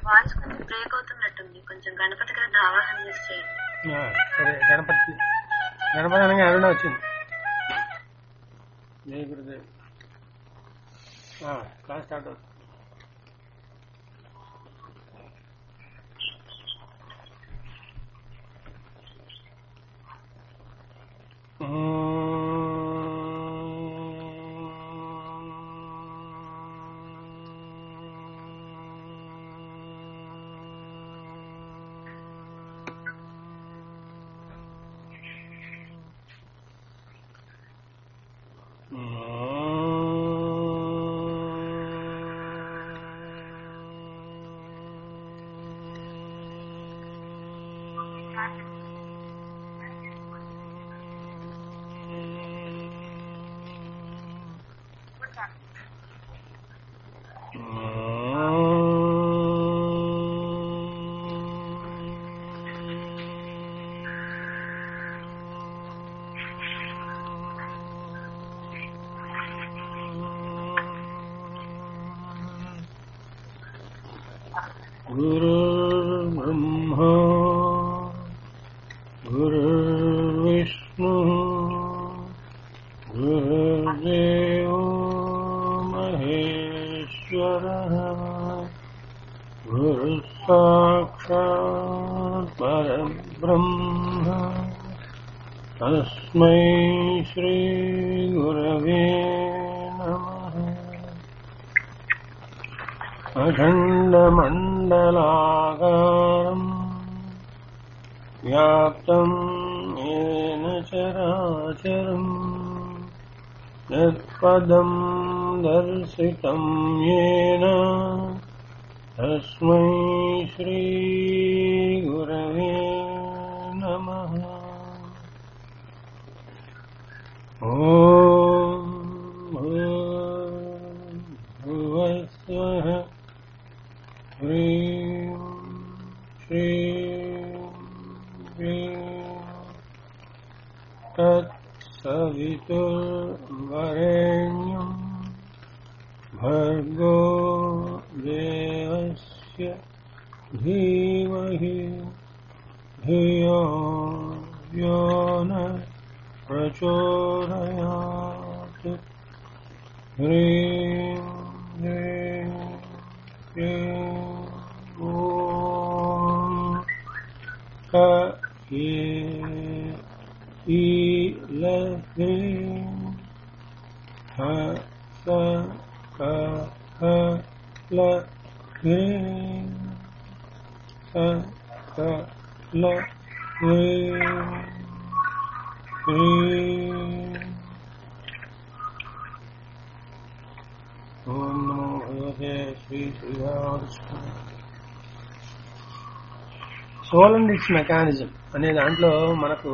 Voice కొంచెం break అవుతున్నట్టుంది. కొంచెం గణపతి గారిని ఆవాహన చేసి చేయండి. సరే గణపతి అనగా అరుణ వచ్చింది. జయ గురుదేవ్. క్లాస్ స్టార్ట్ అవుతుంది. गुरुर्ब्रह्मा गुरुर्विष्णु गुरुर्देवो महेश्वरः गुरुसाक्षात् परब्रह्म तस्मै श्री गुरवे नमः। अखण्डमण्डलाकारम् व्याप्तं येन चराचरम् यत्पदं दर्शितं येन तस्मै श्रीगुरवे नमः। ॐ भूर्भुवस्सुवः ह्रीं श्रीं क्लीं तत्सवितुर्वरेण्यं भर्गो देवस्य धीमहि धियो यो न प्रचोदयात्। ह्रीं क्लीं क्लीं ॐ ईलह्रीं सकलह्रीं सकलह्रीं ह्रीं। ఓం నమో భగవతే శ్రీ శ్రీరామకృష్ణాయ. సోల్ అండ్ ఇట్స్ మెకానిజం అనే దాంట్లో మనకు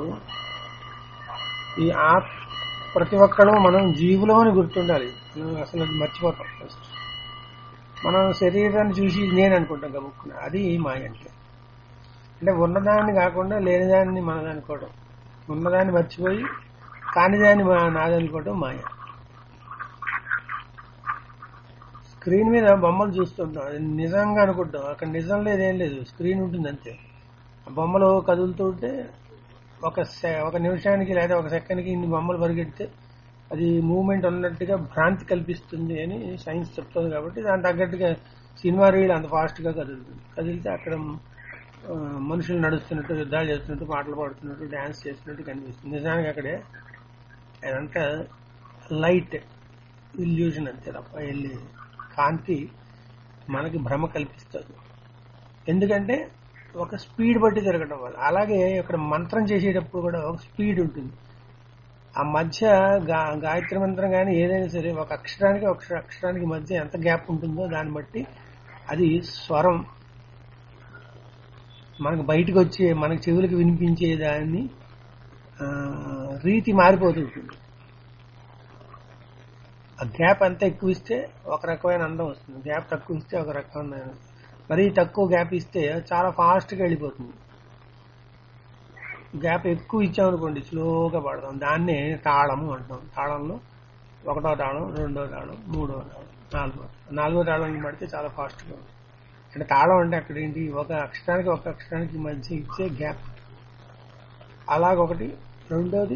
ఈ ప్రతి ఒక్కరు మనం జీవులం అని గుర్తుండాలి. అసలు అది మర్చిపోతాం. ఫస్ట్ మనం శరీరాన్ని చూసి నేను అనుకుంటాం గబుక్కున. అది మాయ అంటే ఉన్నదాన్ని కాకుండా లేనిదాన్ని మనదనుకోవడం, ఉన్నదాన్ని మర్చిపోయి కానిదాన్ని నాదనుకోవడం మాయ. స్క్రీన్ మీద బొమ్మలు చూస్తుంటాం, అది నిజంగా అనుకుంటాం. అక్కడ నిజం లేదేం లేదు, స్క్రీన్ ఉంటుంది అంతే. బొమ్మలు కదులుతూ ఉంటే ఒక నిమిషానికి లేదా ఒక సెకండ్కి ఇన్ని బొమ్మలు పరిగెడితే అది మూవ్మెంట్ ఉన్నట్టుగా భ్రాంతి కల్పిస్తుంది అని సైన్స్ చెప్తుంది. కాబట్టి దాని తగ్గట్టుగా సినిమా రీల్ అంత ఫాస్ట్గా కదులుతుంది. కదిలితే అక్కడ మనుషులు నడుస్తున్నట్టు, యుద్ధాలు చేస్తున్నట్టు, పాటలు పాడుతున్నట్టు, డ్యాన్స్ చేస్తున్నట్టు కనిపిస్తుంది. నిజానికి అక్కడే అదంతా లైట్ ఇల్యూషన్ అంతే తప్ప వెళ్ళి కాంతి మనకి భ్రమ కల్పిస్తుంది. ఎందుకంటే ఒక స్పీడ్ బట్టి తిరగడం వల్ల. అలాగే ఇక్కడ మంత్రం చేసేటప్పుడు కూడా ఒక స్పీడ్ ఉంటుంది. ఆ మధ్య గాయత్రి మంత్రం కానీ ఏదైనా సరే ఒక అక్షరానికి మధ్య ఎంత గ్యాప్ ఉంటుందో దాన్ని బట్టి అది స్వరం మనకు బయటకు వచ్చే, మనకు చెవులకు వినిపించే దాన్ని రీతి మారిపోతుంటుంది. ఆ గ్యాప్ ఎంత ఎక్కువ ఇస్తే ఒక రకమైన అందం వస్తుంది, గ్యాప్ తక్కువ ఇస్తే ఒక రకమైన, మరీ తక్కువ గ్యాప్ ఇస్తే చాలా ఫాస్ట్గా వెళ్ళిపోతుంది. గ్యాప్ ఎక్కువ ఇచ్చామనుకోండి స్లోగా పడతాం. దాన్నే తాళము అంటాం. తాళంలో ఒకటో తాళం, రెండో తాళం, మూడో తాళం, నాలుగో తాళం పడితే చాలా ఫాస్ట్గా ఉంటుంది. అంటే తాళం అంటే అక్కడ ఏంటి, ఒక అక్షరానికి మధ్య ఇచ్చే గ్యాప్. అలాగొకటి. రెండోది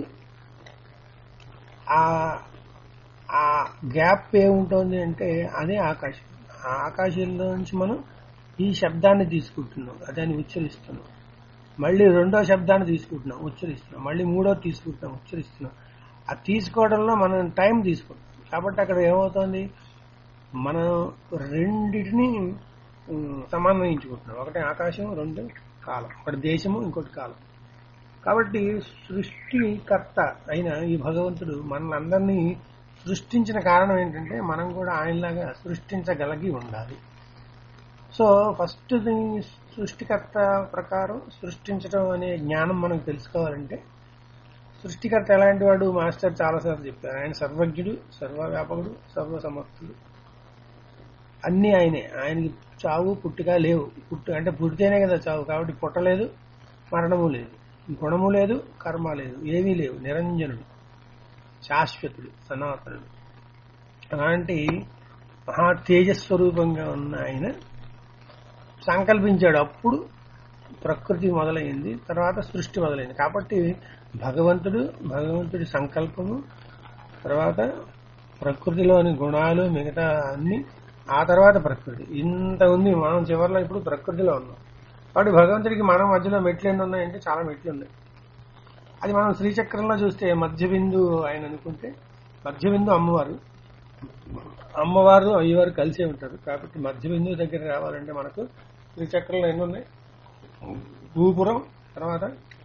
ఆ ఆ గ్యాప్ ఏముంటుంది అంటే అదే ఆకాశం. ఆ ఆకాశంలో నుంచి మనం ఈ శబ్దాన్ని తీసుకుంటున్నాం, దాన్ని ఉచ్చరిస్తున్నాం. మళ్ళీ రెండో శబ్దాన్ని తీసుకుంటున్నాం, ఉచ్చరిస్తున్నాం. మళ్ళీ మూడోది తీసుకుంటున్నాం, ఉచ్చరిస్తున్నాం. ఆ తీసుకోవడంలో మనం టైం తీసుకుంటాం. కాబట్టి అక్కడ ఏమవుతుంది, మనం రెండింటిని సమన్వయించుకుంటున్నాం. ఒకటి ఆకాశం, రెండు కాలం. ఒకటి దేశము, ఇంకోటి కాలం. కాబట్టి సృష్టికర్త అయిన ఈ భగవంతుడు మనల్ని సృష్టించిన కారణం ఏంటంటే మనం కూడా ఆయనలాగా సృష్టించగలిగి ఉండాలి. సో ఫస్ట్ సృష్టికర్త ప్రకారం సృష్టించడం అనే జ్ఞానం మనం తెలుసుకోవాలంటే, సృష్టికర్త ఎలాంటి వాడు మాస్టర్ చాలాసార్లు చెప్పారు. ఆయన సర్వజ్ఞుడు, సర్వవ్యాపకుడు, సర్వసమర్థుడు. అన్నీ ఆయనే. ఆయనకి చావు పుట్టుక లేవు. అంటే పుడితేనే కదా చావు. కాబట్టి పుట్టలేదు, మరణము లేదు, గుణము లేదు, కర్మ లేదు, ఏమీ లేవు. నిరంజనుడు, శాశ్వతుడు, సనాతనుడు. అలాంటి మహా తేజస్వరూపంగా ఉన్న ఆయన సంకల్పించాడు. అప్పుడు ప్రకృతి మొదలైంది, తర్వాత సృష్టి మొదలైంది. కాబట్టి భగవంతుడి సంకల్పము, తర్వాత ప్రకృతిలోని గుణాలు, మిగతా అన్ని, ఆ తర్వాత ప్రకృతి. ఇంత ఉంది. మనం చివరిలో ఇప్పుడు ప్రకృతిలో ఉన్నాం. కాబట్టి భగవంతుడికి మనం మధ్యలో మెట్లు ఎన్ని ఉన్నాయంటే చాలా మెట్లు ఉన్నాయి. అది మనం శ్రీచక్రంలో చూస్తే మధ్య బిందువు ఆయన అనుకుంటే, మధ్య బిందువు అమ్మవారు అయ్యవారు కలిసే ఉంటారు. కాబట్టి మధ్య బిందువు దగ్గర రావాలంటే మనకు శ్రీచక్రంలో ఎన్ని ఉన్నాయి, భూపురం, తర్వాత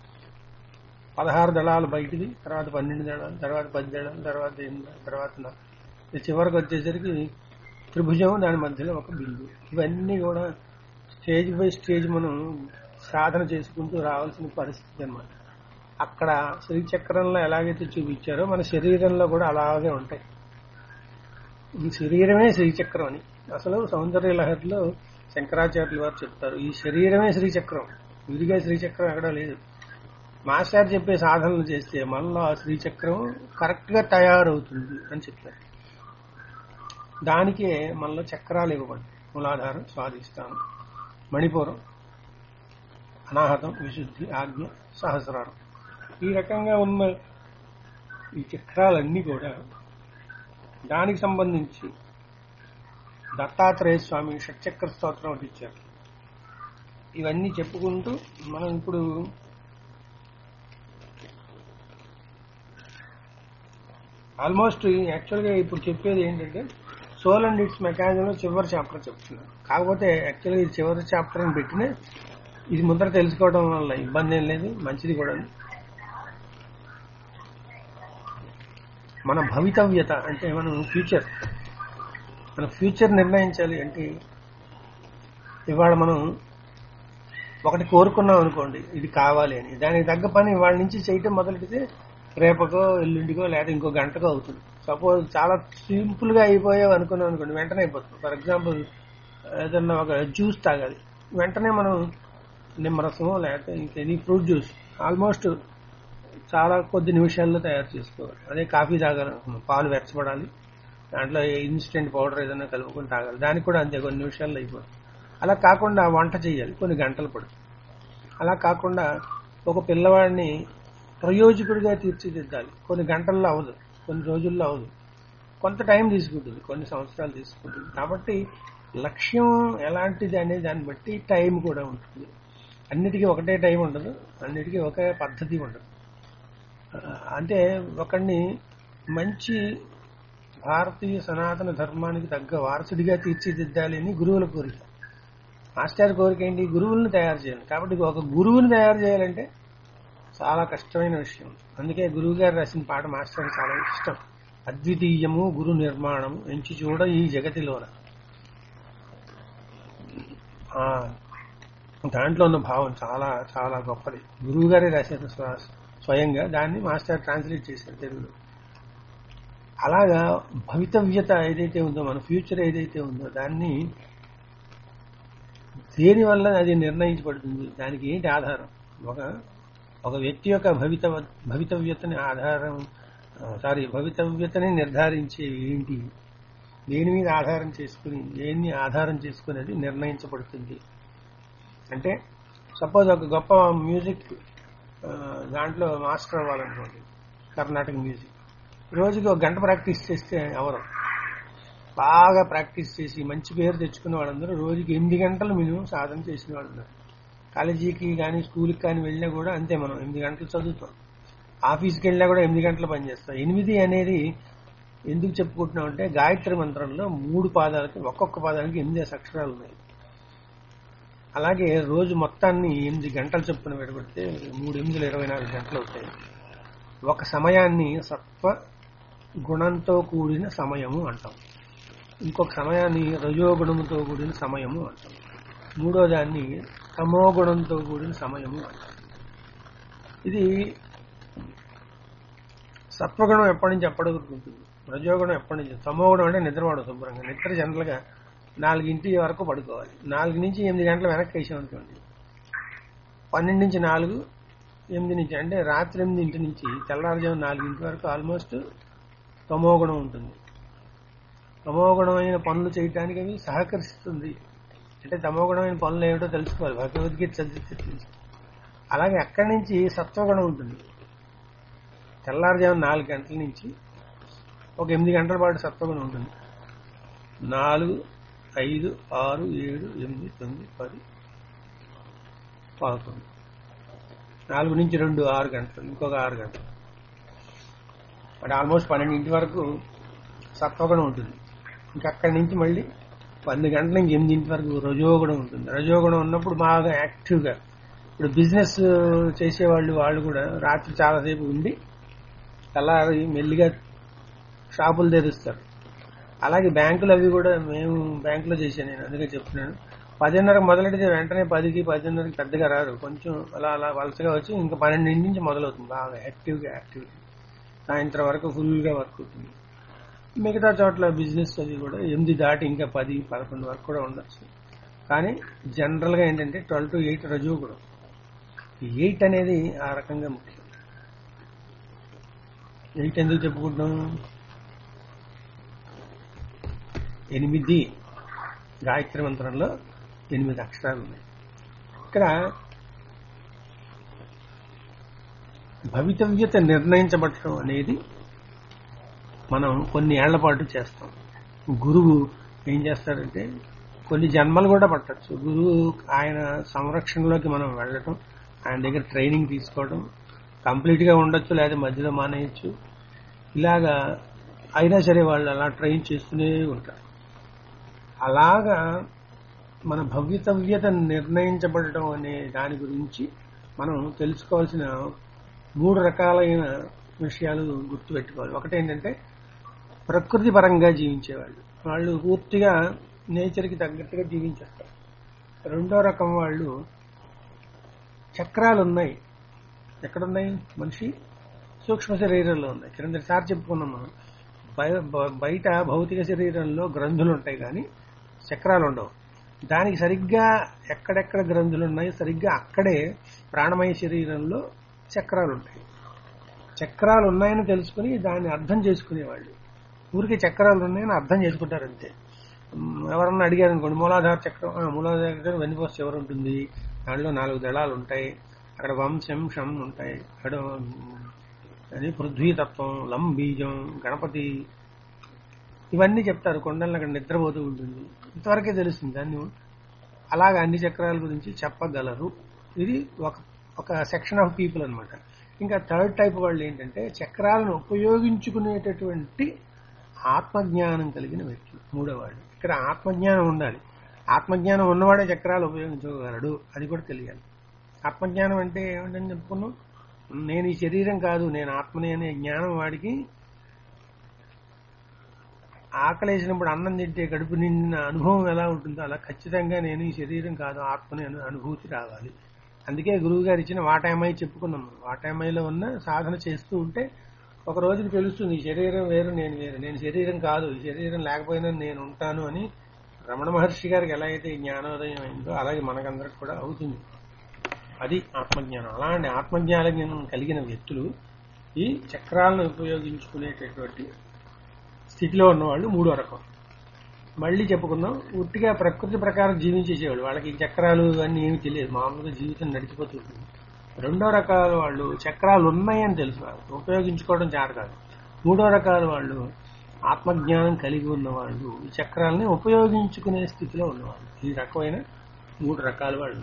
16 దళాలు బయటిది, తర్వాత 12 దళాలు, తర్వాత 10 దళాలు, తర్వాత 8 దళాలు, తర్వాత చివరికి వచ్చేసరికి త్రిభుజం, దాని మధ్యలో ఒక బిందువు. ఇవన్నీ కూడా స్టేజ్ బై స్టేజ్ మనం సాధన చేసుకుంటూ రావాల్సిన పరిస్థితి అన్నమాట. అక్కడ శ్రీచక్రంలో ఎలాగైతే చూపించారో మన శరీరంలో కూడా అలాగే ఉంటాయి. ఈ శరీరమే శ్రీచక్రం అని అసలు సౌందర్య లహరిలో శంకరాచార్యులు వారు చెప్తారు. ఈ శరీరమే శ్రీచక్రం, విడిగా శ్రీచక్రం ఎక్కడా లేదు. మాస్టర్ చెప్పే సాధనలు చేస్తే మనలో ఆ శ్రీచక్రం కరెక్ట్ గా తయారవుతుంది అని చెప్తారు. దానికే మనలో చక్రాలు ఇవ్వబడ్డాయి. మూలాధారం, స్వాధిష్టానం, మణిపురం, అనాహతం, విశుద్ధి, ఆజ్ఞ, సహస్రారం. ఈ రకంగా ఉన్న ఈ చక్రాలన్నీ కూడా దానికి సంబంధించి దత్తాత్రేయ స్వామి షట్చక్ర స్తోత్రం ఒకటి ఇచ్చారు. ఇవన్నీ చెప్పుకుంటూ మనం ఇప్పుడు ఆల్మోస్ట్ యాక్చువల్గా ఇప్పుడు చెప్పేది ఏంటంటే సోల్ అండ్ ఇట్స్ మెకానిజంలో చివరి చాప్టర్ చెప్తున్నాను. కాకపోతే యాక్చువల్గా ఇది చివరి చాప్టర్ అని పెట్టిన ఇది ముందర తెలుసుకోవడం వల్ల ఇబ్బంది ఏం లేదు, మంచిది కూడా. మన భవితవ్యత అంటే మనం మన ఫ్యూచర్ నిర్ణయించాలి. అంటే ఇవాళ మనం ఒకటి కోరుకున్నాం అనుకోండి, ఇది కావాలి అని, దానికి తగ్గ పని ఇవాళ నుంచి చేయటం మొదలెడితే రేపకో ఎల్లుండికో లేదా ఇంకో గంటకో అవుతుంది. సపోజ్ చాలా సింపుల్ గా అయిపోయావు అనుకున్నాం అనుకోండి, వెంటనే అయిపోతుంది. ఫర్ ఎగ్జాంపుల్ ఏదన్నా ఒక జ్యూస్ తాగాలి, వెంటనే మనం నిమ్మరసమో లేకపోతే ఇంకెనీ ఫ్రూట్ జ్యూస్ ఆల్మోస్ట్ చాలా కొద్ది నిమిషాల్లో తయారు చేసుకోవాలి. అదే కాఫీ తాగాలనుకున్నాం, పాలు వెచ్చబడాలి, దాంట్లో ఇన్స్టెంట్ పౌడర్ ఏదైనా కలుపుకొని తాగాలి, దానికి కూడా అంతే కొన్ని నిమిషాల్లో అయిపోతుంది. అలా కాకుండా వంట చేయాలి, కొన్ని గంటలు పడుతుంది. అలా కాకుండా ఒక పిల్లవాడిని ప్రయోజకుడిగా తీర్చిదిద్దాలి, కొన్ని గంటల్లో అవదు, కొన్ని రోజుల్లో అవదు, కొంత టైం తీసుకుంటుంది, కొన్ని సంవత్సరాలు తీసుకుంటుంది. కాబట్టి లక్ష్యం ఎలాంటిది అనే దాన్ని బట్టి టైం కూడా ఉంటుంది. అన్నిటికీ ఒకటే టైం ఉండదు, అన్నిటికీ ఒకే పద్ధతి ఉండదు. అంటే ఒకడిని మంచి భారతీయ సనాతన ధర్మానికి తగ్గ వారసుడిగా తీర్చిదిద్దాలి అని గురువుల కోరిక. మాస్టర్ కోరిక ఏంటి? గురువులను తయారు చేయాలి. కాబట్టి ఒక గురువుని తయారు చేయాలంటే చాలా కష్టమైన విషయం. అందుకే గురువు గారు రాసిన పాట మాస్టర్ చాలా ఇష్టం. అద్వితీయము గురు నిర్మాణము ఎంచి చూడ ఈ జగతిలోన. దాంట్లో ఉన్న భావం చాలా చాలా గొప్పది. గురువు గారే రాశారు స్వయంగా, దాన్ని మాస్టర్ ట్రాన్స్లేట్ చేశారు తెలుగులో. అలాగా భవితవ్యత ఏదైతే ఉందో, మన ఫ్యూచర్ ఏదైతే ఉందో, దాన్ని దేని వల్ల అది నిర్ణయించబడుతుంది, దానికి ఏంటి ఆధారం? ఒక వ్యక్తి యొక్క భవితవ్యతని నిర్ధారించేవి ఏంటి? దేని మీద ఆధారం చేసుకుని దేన్ని ఆధారం చేసుకుని అది నిర్ణయించబడుతుంది అంటే సపోజ్ ఒక గొప్ప మ్యూజిక్ దాంట్లో మాస్టర్ అవ్వాలనుకోండి కర్ణాటక మ్యూజిక్ రోజుకి 1 గంట ప్రాక్టీస్ చేస్తే ఎవరు బాగా ప్రాక్టీస్ చేసి మంచి పేరు తెచ్చుకున్న వాళ్ళందరూ రోజుకి 8 గంటలు మినిమం సాధన చేసిన వాళ్ళు ఉన్నారు. కాలేజీకి కానీ స్కూల్కి కానీ వెళ్ళినా కూడా అంతే, మనం 8 గంటలు చదువుతాం. ఆఫీస్కి వెళ్ళినా కూడా 8 గంటలు పనిచేస్తాం. 8 అనేది ఎందుకు చెప్పుకుంటున్నాం అంటే గాయత్రి మంత్రంలో 3 పాదాలకి ఒక్కొక్క పాదానికి 8 అక్షరాలు ఉన్నాయి. అలాగే రోజు మొత్తాన్ని 8 గంటలు చొప్పున పెట్టుకుంటే 3 8 24 గంటలు అవుతాయి. ఒక సమయాన్ని సత్వ గుణంతో కూడిన సమయము అంటాం, ఇంకొక సమయాన్ని రజోగుణంతో కూడిన సమయము అంటాం, మూడో దాన్ని తమో గుణంతో కూడిన సమయము అంటాం. ఇది సత్వగుణం ఎప్పటి నుంచి ఎప్పటికి, రజోగుణం ఎప్పటి నుంచి, తమోగుణం అంటే నిద్రపోవడం శుభ్రంగా. నిద్ర జనరల్గా 4 వరకు పడుకోవాలి. 4 నుంచి 8 గంటల వెనక్కి వేసామనుకోండి, 12 నుంచి 4, 8 నుంచి అంటే రాత్రి 8 నుంచి తెల్లారుజాము 4 వరకు ఆల్మోస్ట్ తమోగుణం ఉంటుంది. తమోగుణమైన పనులు చేయటానికి అవి సహకరిస్తుంది. అంటే తమోగుణమైన పనులు ఏమిటో తెలుసుకోవాలి, భగవద్గీత చదివితే తెలుసు. అలాగే అక్కడి నుంచి సత్వగుణం ఉంటుంది. తెల్లారుజాము 4 గంటల నుంచి ఒక 8 గంటల పాటు సత్వగుణం ఉంటుంది. 4, 5, 6, 7, 8, 9, 10, 11, 4 నుంచి 2 6 గంటలు, ఇంకొక 6 గంటలు అంటే ఆల్మోస్ట్ 12 వరకు సత్వగుణం ఉంటుంది. ఇంకా అక్కడి నుంచి మళ్ళీ 10 గంటల నుంచి 8 వరకు రజోగుణం ఉంటుంది. రజోగుణం ఉన్నప్పుడు బాగా యాక్టివ్గా, ఇప్పుడు బిజినెస్ చేసేవాళ్ళు వాళ్ళు కూడా రాత్రి చాలాసేపు ఉండి తెల్లారి మెల్లిగా షాపులు తెరుస్తారు. అలాగే బ్యాంకులు అవి కూడా, మేము బ్యాంకులో చేశాను నేను, అందుకే చెప్తున్నాను. 10:30 మొదలెడితే వెంటనే 10కి 10:30కి పెద్దగా రారు, కొంచెం అలా అలా వలసగా వచ్చి ఇంకా 12 నుంచి మొదలవుతుంది బాగా యాక్టివ్గా. సాయంత్రం వరకు ఫుల్గా వర్క్ అవుతుంది. మిగతా చోట్ల బిజినెస్ అది కూడా 8 దాటి ఇంకా 10, 11 వరకు కూడా ఉండొచ్చు. కానీ జనరల్గా ఏంటంటే 12 to 8 రజువు కూడా. 8 అనేది ఆ రకంగా ముఖ్యం. 8 ఎందుకు చెప్పుకుంటున్నాం? 8 గాయత్రి మంత్రంలో 8 అక్షరాలు ఉన్నాయి. ఇక్కడ భవితవ్యత నిర్ణయించబడటం అనేది మనం కొన్ని ఏళ్ల పాటు చేస్తాం. గురువు ఏం చేస్తారంటే కొన్ని జన్మలు కూడా పట్టచ్చు. గురువు ఆయన సంరక్షణలోకి మనం వెళ్ళటం, ఆయన దగ్గర ట్రైనింగ్ తీసుకోవడం, కంప్లీట్గా ఉండొచ్చు లేదా మధ్యలో మానేయచ్చు. ఇలాగా అయినా సరే వాళ్ళు అలా ట్రైన్ చేస్తూనే ఉంటారు. అలాగా మన భవితవ్యత నిర్ణయించబడటం అనే దాని గురించి మనం తెలుసుకోవాల్సిన 3 రకాలైన విషయాలు గుర్తుపెట్టుకోవాలి. ఒకటి ఏంటంటే ప్రకృతి పరంగా జీవించేవాళ్ళు, వాళ్ళు పూర్తిగా నేచర్కి తగ్గట్టుగా జీవించేస్తారు. రెండో రకం వాళ్ళు చక్రాలు ఉన్నాయి. ఎక్కడున్నాయి? మనిషి సూక్ష్మ శరీరంలో ఉన్నాయి. క్రిందసారి చెప్పుకున్నాం మనం. బయట భౌతిక శరీరంలో గ్రంథులు ఉంటాయి కానీ చక్రాలు ఉండవు. దానికి సరిగ్గా ఎక్కడెక్కడ గ్రంథులు ఉన్నాయో సరిగ్గా అక్కడే ప్రాణమయ శరీరంలో చక్రాలు ఉంటాయి. చక్రాలు ఉన్నాయని తెలుసుకుని దాన్ని అర్థం చేసుకునేవాళ్ళు. ఊరికి చక్రాలు ఉన్నాయని అర్థం చేసుకుంటారు అంతే. ఎవరన్నా అడిగారు అనుకోండి, మూలాధార చక్రం, మూలాధార చక్రం వెన్నుపోస ఎవరు ఉంటుంది, దాంట్లో 4 దళాలు ఉంటాయి, అక్కడ వంశం షం ఉంటాయి, అక్కడ అది పృథ్వీతత్వం, లం బీజం, గణపతి, ఇవన్నీ చెప్తారు. కొండల్లో అక్కడ నిద్రపోతూ ఉంటుంది. ఇంతవరకే తెలుస్తుంది. దాన్ని అలాగా అన్ని చక్రాల గురించి చెప్పగలరు. ఇది ఒక సెక్షన్ ఆఫ్ పీపుల్ అనమాట. ఇంకా థర్డ్ టైప్ వాళ్ళు ఏంటంటే చక్రాలను ఉపయోగించుకునేటటువంటి ఆత్మజ్ఞానం కలిగిన వ్యక్తులు, మూడోవాళ్ళు. ఇక్కడ ఆత్మజ్ఞానం ఉండాలి. ఆత్మజ్ఞానం ఉన్నవాడే చక్రాలు ఉపయోగించగలడు, అది కూడా తెలియాలి. ఆత్మజ్ఞానం అంటే ఏమిటని చెప్పుకున్నాం? నేను ఈ శరీరం కాదు, నేను ఆత్మని అనే జ్ఞానం వాడికి. ఆకలేసినప్పుడు అన్నం తింటే కడుపు నిండిన అనుభవం ఎలా ఉంటుందో అలా ఖచ్చితంగా నేను ఈ శరీరం కాదు, ఆత్మని అనే అనుభూతి రావాలి. అందుకే గురువు గారు ఇచ్చిన వాటామై చెప్పుకున్నాం. వాటామైలో ఉన్న సాధన చేస్తూ ఉంటే ఒక రోజుకి తెలుస్తుంది, ఈ శరీరం వేరు, నేను వేరు, నేను శరీరం కాదు, ఈ శరీరం లేకపోయినా నేను ఉంటాను అని రమణ మహర్షి గారికి ఎలా అయితే జ్ఞానోదయం అయిందో అలాగే మనకందరికి కూడా అవుతుంది. అది ఆత్మజ్ఞానం. అలాంటి ఆత్మజ్ఞానం కలిగిన వ్యక్తులు ఈ చక్రాలను ఉపయోగించుకునేటటువంటి స్థితిలో ఉన్నవాళ్ళు మూడో రకం. మళ్ళీ చెప్పుకుందాం. ఉట్టిగా ప్రకృతి ప్రకారం జీవించేసేవాడు, వాళ్ళకి ఈ చక్రాలు అన్నీ ఏమి తెలియదు, మామూలుగా జీవితం నడిచిపోతుంది. రెండో రకాల వాళ్ళు చక్రాలు ఉన్నాయని తెలుసు, ఉపయోగించుకోవడం చేత కాదు. మూడో రకాల వాళ్ళు ఆత్మజ్ఞానం కలిగి ఉన్నవాళ్ళు, ఈ చక్రాలని ఉపయోగించుకునే స్థితిలో ఉన్నవాళ్ళు. ఈ రకమైన 3 రకాల వాళ్ళు.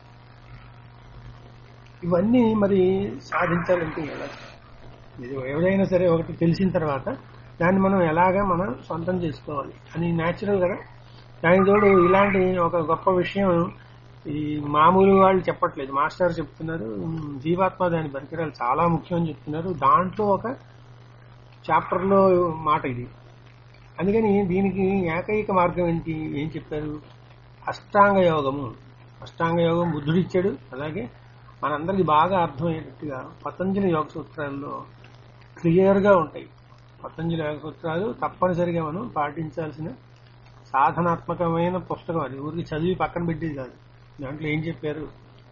ఇవన్నీ మరి సాధించాలంటే ఎలా? ఇది ఏదైనా సరే ఒకటి తెలిసిన తర్వాత దాన్ని మనం ఎలాగా మనం సొంతం చేసుకోవాలి అని న్యాచురల్ కదా. దానికి తోడు ఇలాంటి ఒక గొప్ప విషయం ఈ మామూలు వాళ్ళు చెప్పట్లేదు, మాస్టర్ చెప్తున్నారు. జీవాత్మ దాని పరికరాలు చాలా ముఖ్యం అని చెప్తున్నారు. దాంట్లో ఒక చాప్టర్లో మాట ఇది. అందుకని దీనికి ఏకైక మార్గం ఏంటి, ఏం చెప్పారు? అష్టాంగ యోగము. అష్టాంగ యోగం బుద్ధుడు ఇచ్చాడు. అలాగే మనందరికి బాగా అర్థమయ్యేటట్టుగా పతంజలి యోగ సూత్రాల్లో క్లియర్గా ఉంటాయి. పతంజలి యోగ సూత్రాలు తప్పనిసరిగా మనం పాటించాల్సిన సాధనాత్మకమైన పుస్తకం. అది ఊరికి చదివి పక్కన పెట్టేది కాదు. దాంట్లో ఏం చెప్పారు,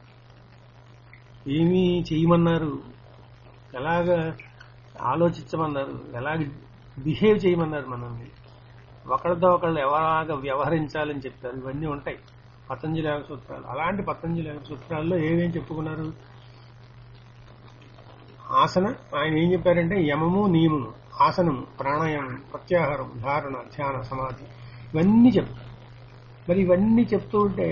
ఏమి చేయమన్నారు, ఎలాగ ఆలోచించమన్నారు, ఎలాగ బిహేవ్ చేయమన్నారు, మనల్ని ఒకరితో ఒకళ్ళు ఎలాగ వ్యవహరించాలని చెప్పారు. ఇవన్నీ ఉంటాయి పతంజలి యోగ సూత్రాలు. అలాంటి పతంజలి యోగ సూత్రాల్లో ఏమేం చెప్పుకున్నారు? ఆసన, ఆయన ఏం చెప్పారంటే యమము నియమము, ఆసనము, ప్రాణాయామం, ప్రత్యాహారం, ధారణ, ధ్యాన, సమాధి, ఇవన్నీ చెప్తారు. మరి ఇవన్నీ చెప్తూ ఉంటే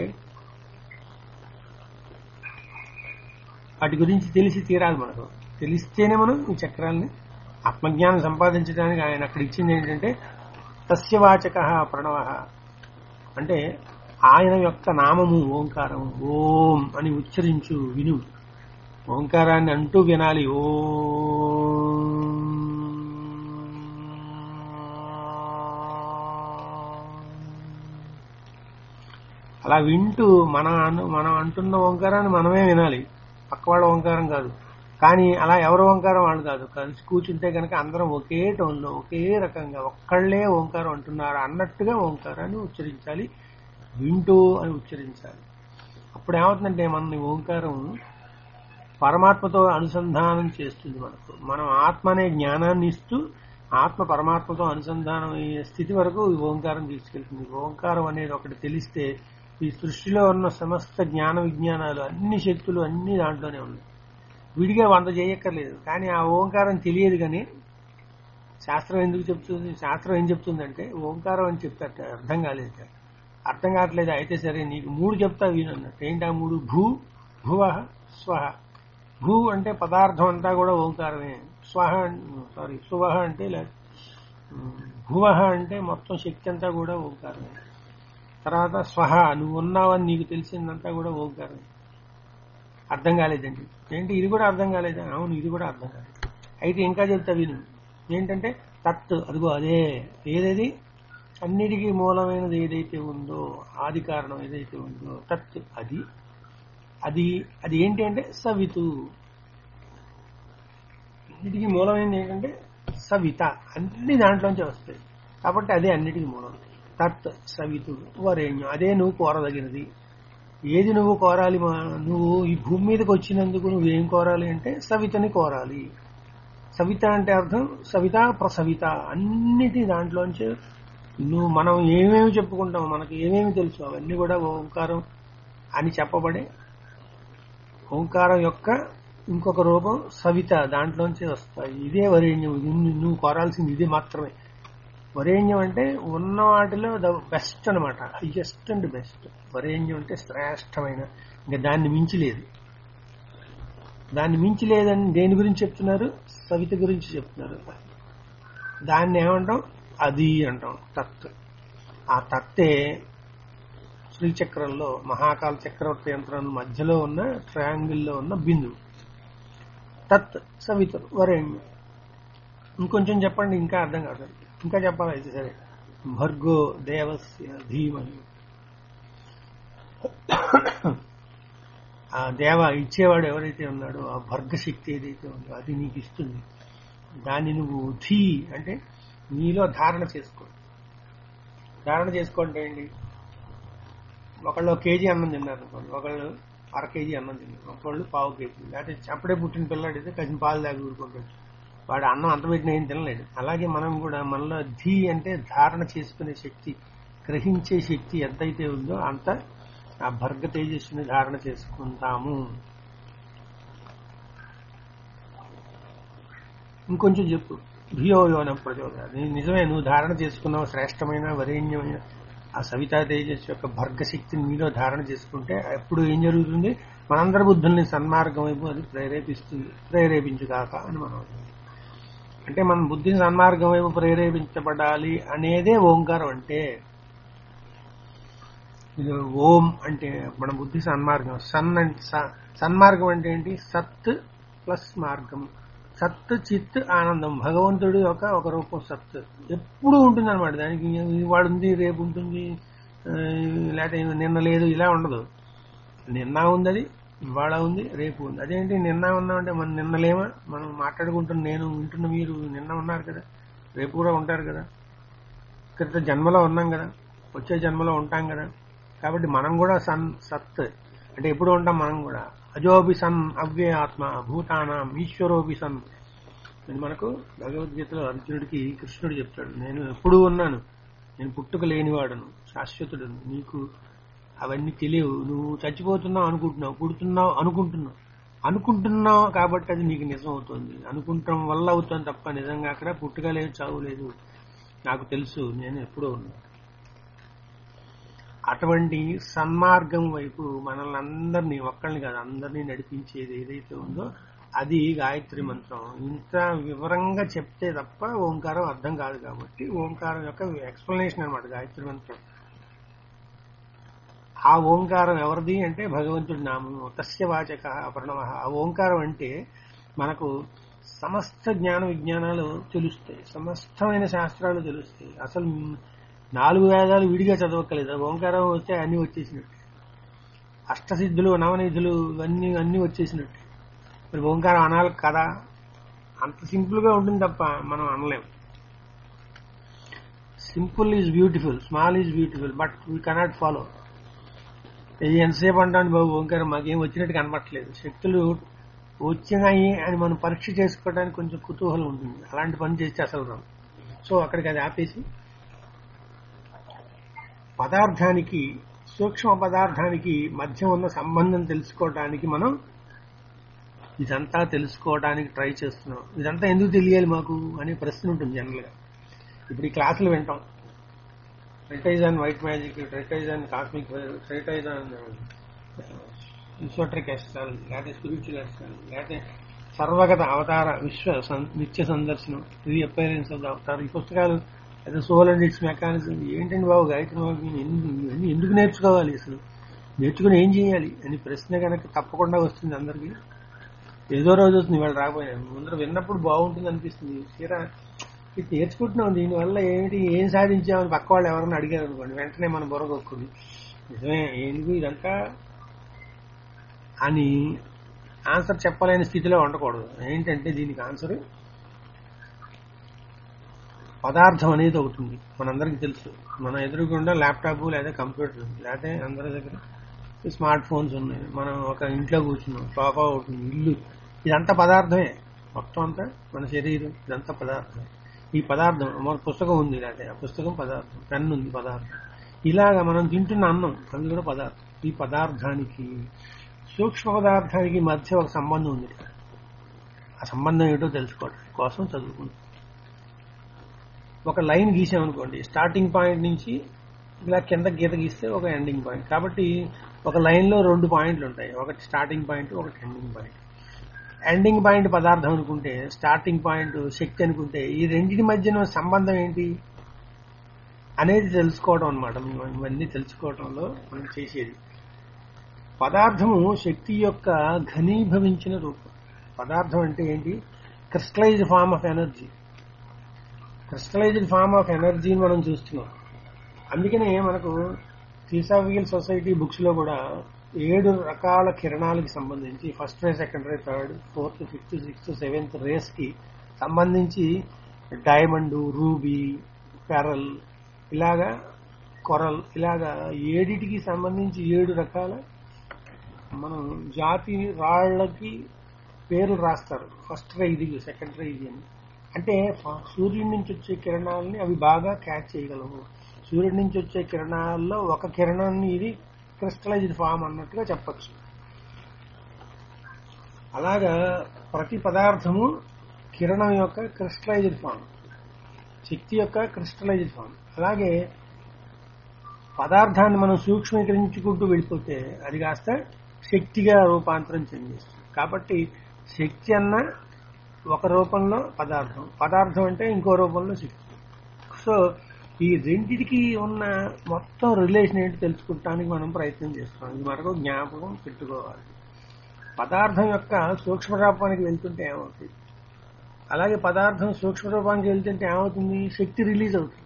వాటి గురించి తెలిసి తీరాలి. మనకు తెలిస్తేనే మనం ఈ చక్రాలని ఆత్మజ్ఞానం సంపాదించడానికి ఆయన అక్కడ ఇచ్చింది ఏంటంటే తస్యవాచక ప్రణవ, అంటే ఆయన యొక్క నామము ఓంకారం. ఓం అని ఉచ్చరించు, విను. ఓంకారాన్ని అంటూ వినాలి. ఓం అలా వింటూ మనం అంటున్న ఓంకారాన్ని మనమే వినాలి, పక్క వాళ్ళ ఓంకారం కాదు. కానీ అలా ఎవరి ఓంకారం వాళ్ళు కాదు. కలిసి కూర్చుంటే కనుక అందరం ఒకే టోన్లో ఒకే రకంగా ఒక్కళ్లే ఓంకారం అంటున్నారు అన్నట్టుగా ఓంకారాన్ని ఉచ్చరించాలి, వింటూ అని ఉచ్చరించాలి. అప్పుడు ఏమవుతుందంటే మన ఓంకారం పరమాత్మతో అనుసంధానం చేస్తుంది. మనం ఆత్మ అనే జ్ఞానాన్ని ఇస్తూ ఆత్మ పరమాత్మతో అనుసంధానం అయ్యే స్థితి వరకు ఈ ఓంకారం తీసుకెళ్తుంది. ఓంకారం అనేది ఒకటి తెలిస్తే ఈ సృష్టిలో ఉన్న సమస్త జ్ఞాన విజ్ఞానాలు, అన్ని శక్తులు అన్ని దాంట్లోనే ఉన్నాయి. విడిగా 100 చేయక్కర్లేదు. కానీ ఆ ఓంకారం తెలియదు. కానీ శాస్త్రం ఎందుకు చెప్తుంది? శాస్త్రం ఏం చెప్తుందంటే ఓంకారం అని చెప్తారట, అర్థం కాలేదు. అర్థం కావట్లేదు, అయితే సరే నీకు 3 చెప్తా విను అన్నట్టు. ఏంటి ఆ 3? భూ, భువ, స్వహ. భూ అంటే పదార్థం అంతా కూడా ఓంకారమే. సువహ అంటే భువహ అంటే మొత్తం శక్తి అంతా కూడా ఓంకారమే. తర్వాత స్వహ, నువ్వు ఉన్నావని నీకు తెలిసిందంతా కూడా ఓంకారమే. అర్థం కాలేదండి. ఏంటి ఇది కూడా అర్థం కాలేదా? అవును, ఇది కూడా అర్థం కాలేదు. అయితే ఇంకా చెప్తా విను. ఏంటంటే తత్, అదిగో అదే. ఏదేది? అన్నిటికీ మూలమైనది ఏదైతే ఉందో, ఆది కారణం ఏదైతే ఉందో తత్, అది అది అది ఏంటి అంటే సవితు. అన్నిటికీ మూలమైనది ఏంటంటే సవిత. అన్ని దాంట్లోంచి వస్తాయి కాబట్టి అదే అన్నిటికీ మూలం. తత్ సవితు వరేణ్యం, అదే నువ్వు కోరదగినది. ఏది నువ్వు కోరాలి? నువ్వు ఈ భూమి మీదకి వచ్చినందుకు నువ్వేం కోరాలి అంటే సవితని కోరాలి. సవిత అంటే అర్థం సవిత ప్రసవిత. అన్నిటి దాంట్లోంచి మనం ఏమేమి చెప్పుకుంటాం, మనకు ఏమేమి తెలుసు అవన్నీ కూడా ఓంకారం అని చెప్పబడే ఓంకారం యొక్క ఇంకొక రూపం సవిత, దాంట్లోంచి వస్తాయి. ఇదే వరేణ్యం. నువ్వు కోరాల్సింది ఇది మాత్రమే. వరేణ్యం అంటే ఉన్న వాటిలో ద బెస్ట్ అనమాట, హైయెస్ట్ అండ్ బెస్ట్. వరేణ్యం అంటే శ్రేష్టమైన, ఇంకా దాన్ని మించి లేదు. దాన్ని మించి లేదని దేని గురించి చెప్తున్నారు? సవిత గురించి చెప్తున్నారు. దాన్ని ఏమంటాం? అది అంటాం, తత్. ఆ తత్తే శ్రీచక్రంలో మహాకాల చక్రవర్తి యంత్రం మధ్యలో ఉన్న ట్రయాంగిల్లో ఉన్న బిందువు. తత్ సవితుర్ వరేణ్యం. ఇంకొంచెం చెప్పండి, ఇంకా అర్థం కాదు. ఇంకా చెప్పాలి అయితే సరే. భర్గో దేవస్య ధీమహి. ఆ దేవ ఇచ్చేవాడు ఎవరైతే ఉన్నాడో, ఆ భర్గశక్తి ఏదైతే ఉందో అది నీకు ఇస్తుంది. దాన్ని నువ్వు ధీ అంటే నీలో ధారణ చేసుకో. ధారణ చేసుకోండి ఏంటి? ఒకళ్ళు 1 కేజీ అన్నం తిన్నారు అనుకోండి, ఒకళ్ళు 1/2 కేజీ అన్నం తిన్నారు, ఒకళ్ళు 1/4 కేజీ. లేకపోతే అప్పుడే పుట్టిన పిల్లాడైతే కొంచెం పాలు తాగి ఊరుకుంటాడు, వాడు అన్నం అంత పెట్టిన ఏం తినలేడు. అలాగే మనం కూడా మనలో ధీ అంటే ధారణ చేసుకునే శక్తి, గ్రహించే శక్తి ఎంతైతే ఉందో అంత ఆ భర్గ తేజస్సుని ధారణ చేసుకుంటాము. ఇంకొంచెం చెప్పు. ధియో యోన ప్రచోదయాత్. నిజమే, నువ్వు ధారణ చేసుకున్నావు శ్రేష్టమైన వరేణ్యమైన ఆ సవితా తేజస్సు యొక్క భర్గ శక్తిని మీలో ధారణ చేసుకుంటే ఎప్పుడు ఏం జరుగుతుంది? మనందరి బుద్ధుల్ని సన్మార్గం వైపు అది ప్రేరేపించుగాక అని మనం అంటే మన బుద్ధిని సన్మార్గం వైపు ప్రేరేపించబడాలి అనేదే ఓంకారం. అంటే ఇది ఓం అంటే మన బుద్ధి సన్మార్గం. సన్మార్గం అంటే ఏంటి? సత్ ప్లస్ మార్గం. సత్ చిత్ ఆనందం భగవంతుడి యొక్క ఒక రూపం సత్ ఎప్పుడు ఉంటుంది అనమాట. దానికి ఇవాళ ఉంది రేపు ఉంటుంది, లేకపోతే నిన్న లేదు, ఇలా ఉండదు. నిన్న ఉంది, అది ఇవాళ ఉంది, రేపు ఉంది. అదేంటి నిన్న ఉన్నామంటే మనం నిన్నలేమా? మనం మాట్లాడుకుంటున్న నేను వింటున్న మీరు నిన్న ఉన్నారు కదా, రేపు కూడా ఉంటారు కదా, క్రిత జన్మలో ఉన్నాం కదా, వచ్చే జన్మలో ఉంటాం కదా. కాబట్టి మనం కూడా సత్ అంటే ఎప్పుడు ఉంటాం మనం కూడా. అజోబి సన్ అవ్యయ ఆత్మ భూతానాం ఈశ్వరోబి సన్ అని మనకు భగవద్గీతలో అర్జునుడికి కృష్ణుడు చెప్తాడు. నేను ఎప్పుడూ ఉన్నాను, నేను పుట్టుక లేనివాడను, శాశ్వతుడను, నీకు అవన్నీ తెలియవు, నువ్వు చచ్చిపోతున్నావు అనుకుంటున్నావు, పుడుతున్నావు అనుకుంటున్నావు కాబట్టి అది నీకు నిజం అవుతుంది. అనుకుంటాం వల్ల అవుతుంది తప్ప నిజంగా అక్కడ పుట్టుక లేదు, చావు లేదు. నాకు తెలుసు, నేను ఎప్పుడూ ఉన్నాను. అటువంటి సన్మార్గం వైపు మనల్ని అందరినీ, ఒక్కళ్ళని కాదు అందరినీ నడిపించేది ఏదైతే ఉందో అది గాయత్రి మంత్రం. ఇంత వివరంగా చెప్తే తప్ప ఓంకారం అర్థం కాదు. కాబట్టి ఓంకారం యొక్క ఎక్స్ప్లెనేషన్ అనమాట గాయత్రి మంత్రం. ఆ ఓంకారం ఎవరిది అంటే భగవంతుడి నామము. తస్య వాచక ప్రణవ. ఆ ఓంకారం అంటే మనకు సమస్త జ్ఞాన విజ్ఞానాలు తెలుస్తాయి, సమస్తమైన శాస్త్రాలు తెలుస్తాయి. అసలు 4 వేదాలు విడిగా చదవక్కలేదు. ఓంకారం వస్తే అన్ని వచ్చేసినట్టు. అష్టసిద్ధులు నవనిధులు ఇవన్నీ అన్ని వచ్చేసినట్టు. మరి ఓంకారం అనాలి కదా, అంత సింపుల్ గా ఉంటుంది తప్ప మనం అనలేము. Simple is beautiful, small is beautiful, but we cannot follow. ఇది ఎంతసేపు అంటాను బాబు ఓంకారం మాకేం వచ్చినట్టు కనపట్లేదు, శక్తులు వచ్చినాయి అని మనం పరీక్ష చేసుకోవడానికి కొంచెం కుతూహలం ఉంటుంది. అలాంటి పని చేస్తే అసలు రావు. సో అక్కడికి అది ఆపేసి పదార్థానికి, సూక్ష్మ పదార్థానికి మధ్య ఉన్న సంబంధం తెలుసుకోవడానికి మనం ఇదంతా తెలుసుకోవడానికి ట్రై చేస్తున్నాం. ఇదంతా ఎందుకు తెలియాలి మాకు అనే ప్రశ్న ఉంటుంది జనరల్గా. ఇప్పుడు ఈ క్లాసులు వింటాం, treatise on white magic, treatise on cosmic, treatise on esoteric astral, లేకపోతే స్పిరిచువల్ ఎస్ట్రల్, లేకపోతే సర్వగత అవతార విశ్వ నిత్య సందర్శనం, reappearance of the avatar, ఈ పుస్తకాలు, అయితే సోల్ అండ్ ఇట్స్ మెకానిజం. ఏంటండి బాబు గాయత్రి ఇవన్నీ ఎందుకు నేర్చుకోవాలి, అసలు నేర్చుకుని ఏం చేయాలి అని ప్రశ్న కనుక తప్పకుండా వస్తుంది అందరికీ. ఏదో రోజు వస్తుంది, ఇవాళ రాకపోయినా ముందర విన్నప్పుడు బాగుంటుంది అనిపిస్తుంది. తీరా ఇది నేర్చుకుంటున్నాం, దీనివల్ల ఏమిటి, ఏం సాధించామని పక్క వాళ్ళు ఎవరైనా అడిగారు అనుకోండి, వెంటనే మన బుర్రగొక్కుని నిజమే ఎందుకు ఇదంతా అని ఆన్సర్ చెప్పలేని స్థితిలో ఉండకూడదు. ఏంటంటే దీనికి ఆన్సర్ పదార్థం అనేది ఒకటి ఉంది, మనందరికీ తెలుసు. మన ఎదురుగుండా ల్యాప్టాప్ లేదా కంప్యూటర్ ఉంది, లేకపోతే అందరి దగ్గర స్మార్ట్ ఫోన్స్ ఉన్నాయి. మనం ఒక ఇంట్లో కూర్చున్నాం, సోఫా ఒకటి, ఇల్లు, ఇదంతా పదార్థమే. మొత్తం అంతా మన శరీరం ఇదంతా పదార్థం. ఈ పదార్థం మన పుస్తకం ఉంది, లేకపోతే ఆ పుస్తకం పదార్థం, పెన్ను ఉంది పదార్థం. ఇలాగా మనం తింటున్న అన్నం అది కూడా పదార్థం. ఈ పదార్థానికి, సూక్ష్మ పదార్థానికి మధ్య ఒక సంబంధం ఉంది. ఆ సంబంధం ఏంటో తెలుసుకోవడం కోసం చదువుకుంటాం. ఒక లైన్ గీసామనుకోండి, స్టార్టింగ్ పాయింట్ నుంచి ఇలా కింద గీత గీస్తే ఒక ఎండింగ్ పాయింట్. కాబట్టి ఒక లైన్ లో 2 పాయింట్లు ఉంటాయి, ఒకటి స్టార్టింగ్ పాయింట్, ఒకటి ఎండింగ్ పాయింట్. ఎండింగ్ పాయింట్ పదార్థం అనుకుంటే, స్టార్టింగ్ పాయింట్ శక్తి అనుకుంటే, ఈ రెండింటి మధ్యన సంబంధం ఏంటి అనేది తెలుసుకోవడం అనమాట. ఇవన్నీ తెలుసుకోవడంలో మనం చేసేది. పదార్థము శక్తి యొక్క ఘనీభవించిన రూపం. పదార్థం అంటే ఏంటి? Crystallised form of energy. Crystallised form of ఎనర్జీని మనం చూస్తున్నాం. అందుకనే మనకు థియోసాఫికల్ సొసైటీ బుక్స్ లో కూడా 7 రకాల కిరణాలకు సంబంధించి, first ray, second ray, third, fourth, fifth, sixth, seventh rays కి సంబంధించి డైమండ్, రూబీ, పెరల్, ఇలాగా కొరల్, ఇలాగా 7టికి సంబంధించి 7 రకాల మనం జాతి రాళ్లకి పేర్లు రాస్తారు. ఫస్ట్ రే ఇది, సెకండ్ రే ఇది అని. అంటే సూర్యుడి నుంచి వచ్చే కిరణాలని అవి బాగా క్యాచ్ చేయగలవు. సూర్యుడి నుంచి వచ్చే కిరణాల్లో ఒక కిరణాన్ని ఇది క్రిస్టలైజ్డ్ ఫామ్ అన్నట్టుగా చెప్పచ్చు. అలాగా ప్రతి పదార్థము కిరణం యొక్క క్రిస్టలైజ్డ్ ఫామ్, శక్తి యొక్క క్రిస్టలైజ్డ్ ఫామ్. అలాగే పదార్థాన్ని మనం సూక్ష్మీకరించుకుంటూ వెళ్ళిపోతే అది కాస్త శక్తిగా రూపాంతరం చెందిస్తుంది. కాబట్టి శక్తి అన్న ఒక రూపంలో పదార్థం, పదార్థం అంటే ఇంకో రూపంలో శక్తి. సో ఈ రెండిటికి ఉన్న మొత్తం రిలేషన్ ఏంటి తెలుసుకుంటానికి మనం ప్రయత్నం చేస్తాం. ఇది మనకు జ్ఞాపకం పెట్టుకోవాలి. పదార్థం యొక్క సూక్ష్మ రూపానికి వెళ్తుంటే ఏమవుతుంది, అలాగే పదార్థం సూక్ష్మ రూపానికి వెళ్తుంటే ఏమవుతుంది, శక్తి రిలీజ్ అవుతుంది.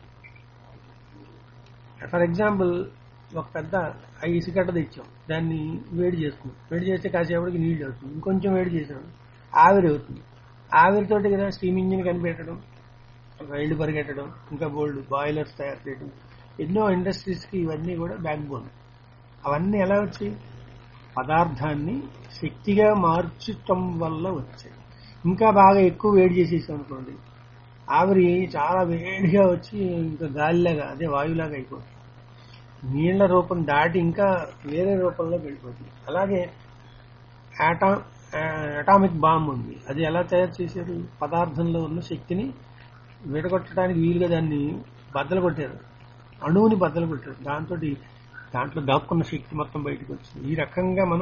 ఫర్ ఎగ్జాంపుల్ ఒక పెద్ద ఇసుకట్ట తెచ్చాం, దాన్ని వేడి చేసుకున్నాం, వేడి చేస్తే కాసేపటికి నీళ్ళు అవుతుంది, ఇంకొంచెం వేడి చేసాం ఆవిరి అవుతుంది. ఆవిరితోటి కదా స్టీమ్ ఇంజిన్ కనిపెట్టడం, రైళ్లు పరిగెట్టడం, ఇంకా బోల్డ్ బాయిలర్స్ తయారు చేయడం, ఎన్నో ఇండస్ట్రీస్కి ఇవన్నీ కూడా బ్యాక్ బోన్. అవన్నీ ఎలా వచ్చాయి, పదార్థాన్ని శక్తిగా మార్చటం వల్ల వచ్చాయి. ఇంకా బాగా ఎక్కువ వేడి చేసేసాం అనుకోండి, ఆవిరి చాలా వేడిగా వచ్చి ఇంకా గాలిలాగా అదే వాయువులాగా అయిపోతుంది, నీళ్ల రూపం దాటి ఇంకా వేరే రూపంలోకి వెళ్ళిపోతుంది. అలాగే అటామిక్ బాంబ్ ఉంది, అది ఎలా తయారు చేశారు, పదార్థంలో ఉన్న శక్తిని విడగొట్టడానికి వీలుగా దాన్ని బద్దలు కొట్టారు, అణువుని బద్దలు కొట్టారు, దాంట్లో దాక్కున్న శక్తి మొత్తం బయటకు వచ్చింది. ఈ రకంగా మనం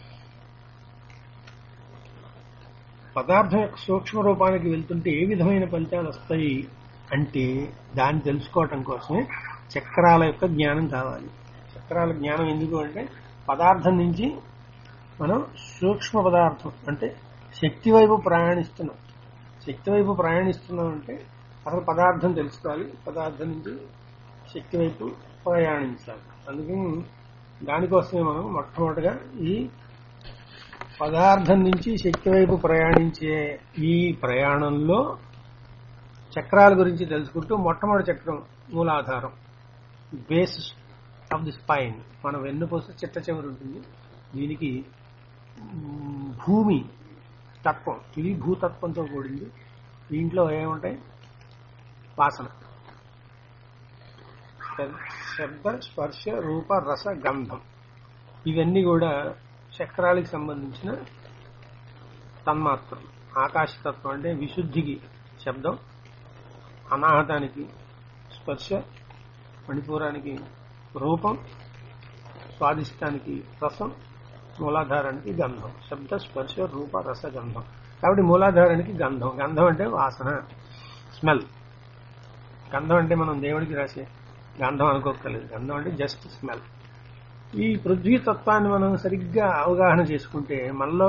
పదార్థం యొక్క సూక్ష్మ రూపానికి వెళ్తుంటే ఏ విధమైన ఫలితాలు వస్తాయి అంటే దాన్ని తెలుసుకోవటం కోసమే చక్రాల యొక్క జ్ఞానం కావాలి. చక్రాల జ్ఞానం ఎందుకు అంటే పదార్థం నుంచి మనం సూక్ష్మ పదార్థం అంటే శక్తి వైపు ప్రయాణిస్తున్నాం. శక్తి వైపు ప్రయాణిస్తున్నాం అంటే అసలు పదార్థం తెలుసుకోవాలి, పదార్థం నుంచి శక్తి వైపు ప్రయాణించాలి. అందుకని దానికోసమే మనం మొట్టమొదటిగా ఈ పదార్థం నుంచి శక్తి వైపు ప్రయాణించే ఈ ప్రయాణంలో చక్రాల గురించి తెలుసుకుంటూ మొట్టమొదటి చక్రం మూలాధారం, బేసిస్ ఆఫ్ ది స్పైన్, మన వెన్నుపూస చిట్ట చివరి ఉంటుంది. దీనికి భూమి తత్వం, ఇది భూతత్వంతో కూడింది. దీంట్లో ఏముంటాయి, వాసన, శబ్ద స్పర్శ రూప రస గంధం, ఇవన్నీ కూడా చక్రాలకు సంబంధించిన తన్మాత్రలు. ఆకాశతత్వం అంటే విశుద్ధికి శబ్దం, అనాహతానికి స్పర్శ, మణిపూరానికి రూపం, స్వాదిష్టానికి రసం, మూలాధారానికి గంధం. శబ్ద స్పర్శ రూప రస గంధం. కాబట్టి మూలాధారానికి గంధం. గంధం అంటే వాసన, స్మెల్. గంధం అంటే మనం దేవుడికి రాసే గంధం అనుకోకర్లేదు, గంధం అంటే జస్ట్ స్మెల్. ఈ పృథ్వీ తత్వాన్ని మనం సరిగ్గా అవగాహన చేసుకుంటే మనలో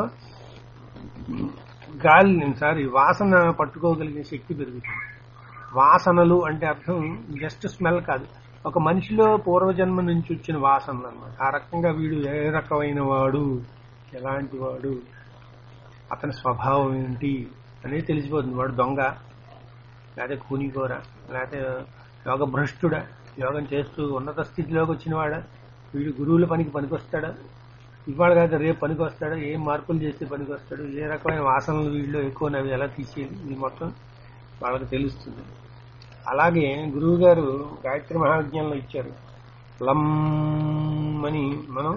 వాసన పట్టుకోగలిగే శక్తి పెరుగుతుంది. వాసనలు అంటే అర్థం జస్ట్ స్మెల్ కాదు, ఒక మనిషిలో పూర్వజన్మ నుంచి వచ్చిన వాసనలు అన్నమాట. ఆ రకంగా వీడు ఏ రకమైన వాడు, ఎలాంటి వాడు, అతని స్వభావం ఏంటి అనేది తెలిసిపోతుంది. వాడు దొంగ, లేకపోతే కూనికోర, లేకపోతే యోగ భ్రష్టుడా, యోగం చేస్తూ ఉన్నత స్థితిలోకి వచ్చినవాడా, వీడు గురువుల పనికి పనికొస్తాడా, ఇవాళ కాదు రేపు పనికి వస్తాడా, ఏం మార్పులు చేస్తే పనికి వస్తాడు, ఏ రకమైన వాసనలు వీళ్ళు ఎక్కువ నవి ఎలా తీసేది, ఇది మొత్తం వాళ్ళకి తెలుస్తుంది. అలాగే గురువు గారు గాయత్రి మహావిజ్ఞానంలో ఇచ్చారు, లం అని. మనం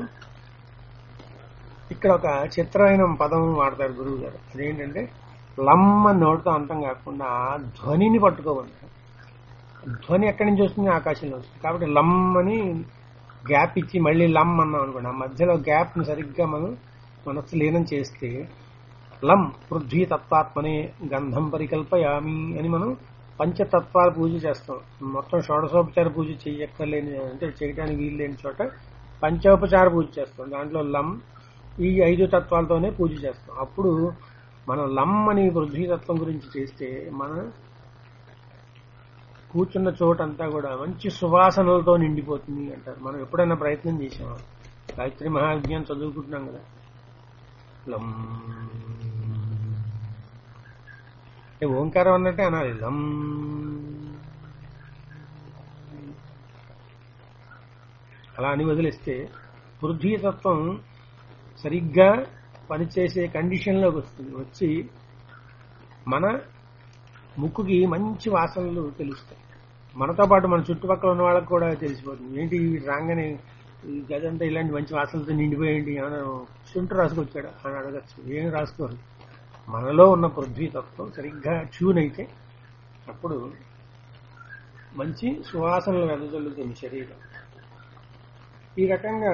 ఇక్కడ ఒక చిత్రమైన పదం వాడతారు గురువు గారు. అదేంటంటే లం అని నోటితో అంతం కాకుండా ధ్వనిని పట్టుకోవాలి. ధ్వని ఎక్కడి నుంచి వస్తుంది, ఆకాశంలో వస్తుంది. కాబట్టి లం అని గ్యాప్ ఇచ్చి మళ్ళీ లమ్ అన్నాం అనుకోండి, ఆ మధ్యలో గ్యాప్ ని సరిగ్గా మనం మనస్సు లీనం చేస్తే లం పృథ్వీ తత్వాత్మనే గంధం పరికల్పయామి అని మనం పంచతత్వాల పూజ చేస్తాం. మొత్తం షోడశోపచార పూజ చేయక్కర్లేని, అంటే చేయడానికి వీలు లేని చోట పంచోపచార పూజ చేస్తాం. దాంట్లో లం ఈ 5 తత్వాలతోనే పూజ చేస్తాం. అప్పుడు మనం లం అని పృథ్వీ తత్వం గురించి చేస్తే మన కూర్చున్న చోటంతా కూడా మంచి సువాసనలతో నిండిపోతుంది అంటారు. మనం ఎప్పుడైనా ప్రయత్నం చేసామా? గాయత్రి మహావిజ్ఞానం చదువుకుంటున్నాం కదా, లం ఓంకారం అన్నట్టే అనాలి, లం. అలా అని వదిలేస్తే పృథ్వీతత్వం సరిగ్గా పనిచేసే కండిషన్లోకి వస్తుంది. వచ్చి మన ముక్కుకి మంచి వాసనలు తెలుస్తాయి. మనతో పాటు మన చుట్టుపక్కల ఉన్న వాళ్ళకి కూడా తెలిసిపోతుంది. ఏంటి వీడు రాగానే ఈ గదంతా ఇలాంటి మంచి వాసనలతో నిండిపోయింది, ఏమైనా శుంఠి రాసుకొచ్చాడు అని అడగచ్చు. ఏం రాసుకోరు. మనలో ఉన్న పృథ్వీ తత్వం సరిగ్గా ట్యూన్ అయితే అప్పుడు మంచి సువాసనలు వెదజల్లుతుంది శరీరం. ఈ రకంగా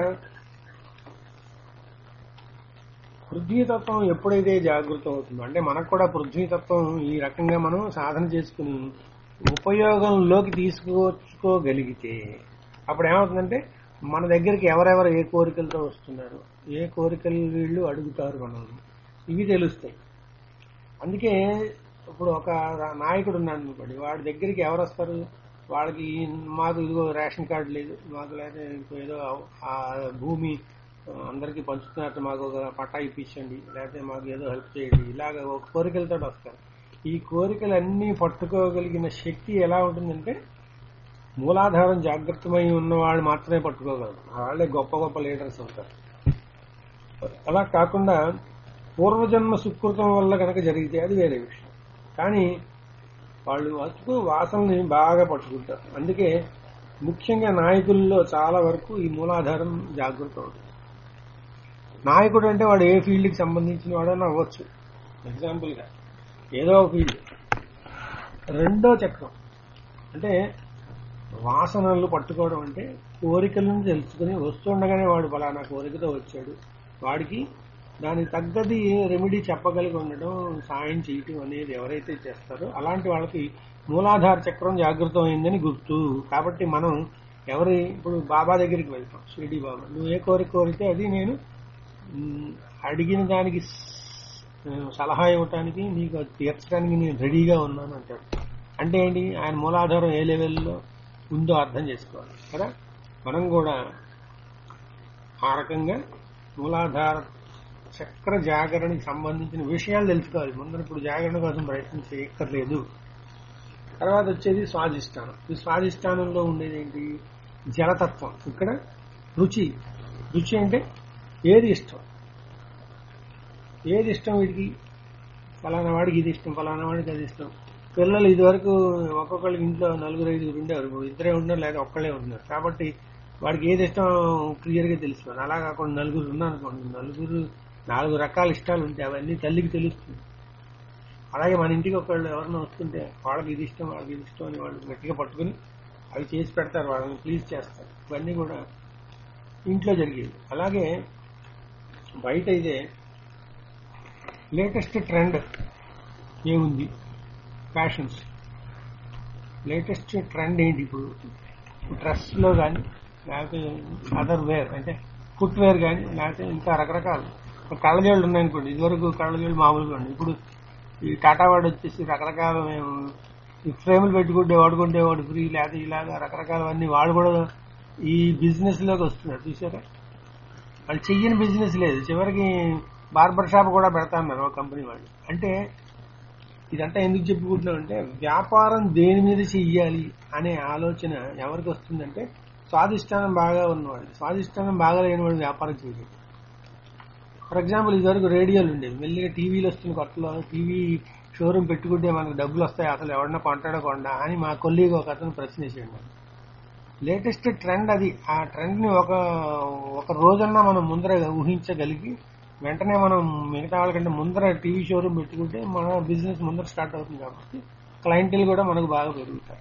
పృథ్వీతత్వం ఎప్పుడైతే జాగృతం అవుతుందో, అంటే మనకు కూడా పృథ్వీతత్వం ఈ రకంగా మనం సాధన చేసుకుని ఉపయోగంలోకి తీసుకొచ్చుకోగలిగితే అప్పుడు ఏమవుతుందంటే మన దగ్గరికి ఎవరెవరు ఏ కోరికలతో వస్తున్నారు, ఏ కోరికలు వీళ్ళు అడుగుతారు మనల్ని, ఇవి తెలుస్తాయి. అందుకే ఇప్పుడు ఒక నాయకుడు ఉన్నాడు అనుకోండి, వాడి దగ్గరికి ఎవరు వస్తారు, వాళ్ళకి మాకు ఇదిగో రేషన్ కార్డు లేదు, మాకు లేదా ఇంకో ఏదో ఆ భూమి అందరికీ పంచుతున్నట్టు మాకు ఒక పట్టా ఇప్పించండి, లేకపోతే మాకు ఏదో హెల్ప్ చేయండి, ఇలాగ ఒక కోరికలతో వస్తారు. ఈ కోరికలన్నీ పట్టుకోగలిగిన శక్తి ఎలా ఉంటుందంటే మూలాధారం జాగ్రత్తమై ఉన్న వాళ్ళు మాత్రమే పట్టుకోగలరు. వాళ్ళే గొప్ప గొప్ప లీడర్స్ అవుతారు. అలా కాకుండా పూర్వజన్మ సుకృతం వల్ల కనుక జరిగితే అది వేరే విషయం. కానీ వాళ్ళు వాసనని బాగా పట్టుకుంటారు. అందుకే ముఖ్యంగా నాయకుల్లో చాలా వరకు ఈ మూలాధారం జాగ్రత్త అవుతుంది. నాయకుడు అంటే వాడు ఏ ఫీల్డ్కి సంబంధించిన వాడని అవ్వచ్చు. ఎగ్జాంపుల్గా ఏదో ఒక ఫీల్డ్. రెండో చక్రం అంటే వాసనలు పట్టుకోవడం, అంటే కోరికలను తెలుసుకుని వస్తుండగానే వాడు ఫలానా కోరికతో వచ్చాడు, వాడికి దానికి తగ్గది రెమెడీ చెప్పగలిగి ఉండడం, సాయం చేయటం అనేది ఎవరైతే చేస్తారో అలాంటి వాళ్ళకి మూలాధార చక్రం జాగృతం అయిందని గుర్తు. కాబట్టి మనం ఇప్పుడు బాబా దగ్గరికి వెళ్తాం, షిరిడి బాబా, నువ్వు ఏ కోరిక కోరితే అది నేను అడిగిన దానికి సలహా ఇవ్వటానికి, నీకు తీర్చడానికి నేను రెడీగా ఉన్నాను అంటాడు. అంటే ఏంటి, ఆయన మూలాధారం ఏ లెవెల్లో ఉందో అర్థం చేసుకోవాలి కదా. మనం కూడా ఆ రకంగా మూలాధార చక్ర జాగరణకి సంబంధించిన విషయాలు తెలుసుకోవాలి. ముందర ఇప్పుడు జాగరణ కోసం ప్రయత్నం చేయక్కర్లేదు. తర్వాత వచ్చేది స్వాధిష్టానం. ఈ స్వాధిష్టానంలో ఉండేది ఏంటి, జలతత్వం. ఇక్కడ రుచి. రుచి అంటే ఏది ఇష్టం, ఏది ఇష్టం వీడికి, ఫలానా వాడికి ఇది ఇష్టం, ఫలానా వాడికి అది ఇష్టం. పిల్లలు ఇదివరకు ఒక్కొక్కళ్ళకి ఇంట్లో 4-5 ఉండేవారు, ఇద్దరే ఉన్నారు లేదా ఒక్కళ్ళే ఉన్నారు. కాబట్టి వాడికి ఏది ఇష్టం క్లియర్గా తెలిసిపోయింది. అలా కాకుండా 4 ఉన్నారనుకోండి, 4 రకాల ఇష్టాలు ఉంటాయి, అవన్నీ తల్లికి తెలుస్తుంది. అలాగే మన ఇంటికి ఒకళ్ళు ఎవరైనా వస్తుంటే వాళ్ళకి ఇది ఇష్టం, వాళ్ళకి ఇది ఇష్టం అని వాళ్ళు గట్టిగా పట్టుకుని అవి చేసి పెడతారు, వాళ్ళని ప్లీజ్ చేస్తారు. ఇవన్నీ కూడా ఇంట్లో జరిగేవి. అలాగే బయట అయితే లేటెస్ట్ ట్రెండ్ ఏముంది, ఫ్యాషన్స్. లేటెస్ట్ ట్రెండ్ ఏంటి ఇప్పుడు, డ్రెస్లో కానీ లేకపోతే అదర్ వేర్ అంటే ఫుట్ వేర్ కానీ లేకపోతే ఇంకా రకరకాలు. కళ్ళజోళ్ళు ఉన్నాయనుకోండి, ఇదివరకు కళ్ళజోళ్ళు మామూలుగా ఉండి, ఇప్పుడు ఈ టాటా వాడు వచ్చేసి రకరకాల మేము ఈ ఫ్రేములు పెట్టుకుంటే వాడుకుంటే వాడు ఫ్రీ, లేకపోతే ఇలాగా రకరకాలవన్నీ వాళ్ళు కూడా ఈ బిజినెస్ లోకి వస్తున్నారు. చూసారా, వాళ్ళు చెయ్యని బిజినెస్ లేదు, చివరికి బార్బర్ షాప్ కూడా పెడతా ఉన్నారు ఒక కంపెనీ వాళ్ళు. అంటే ఇదంతా ఎందుకు చెప్పుకుంటున్నామంటే వ్యాపారం దేని మీద చెయ్యాలి అనే ఆలోచన ఎవరికి వస్తుందంటే స్వాధిష్టానం బాగా ఉన్నవాళ్ళు. స్వాధిష్టానం బాగా లేని వాడు వ్యాపారం చేయలేదు. ఫర్ ఎగ్జాంపుల్ ఇదివరకు రేడియోలు ఉండేవి, మెల్లిగా టీవీలు వస్తున్న కొత్తలో టీవీ షోరూమ్ పెట్టుకుంటే మనకు డబ్బులు వస్తాయి, అసలు ఎవరన్నా కొంటాడకుండా అని మా కొల్లీగా ఒక అతను ప్రశ్న వేసాడు. లేటెస్ట్ ట్రెండ్ అది. ఆ ట్రెండ్ ని ఒక రోజన్నా మనం ముందర ఊహించగలిగి వెంటనే మనం మిగతా వాళ్ళకంటే ముందర టీవీ షోరూమ్ పెట్టుకుంటే మన బిజినెస్ ముందర స్టార్ట్ అవుతుంది. కాబట్టి క్లయింట్లు కూడా మనకు బాగా పెరుగుతారు.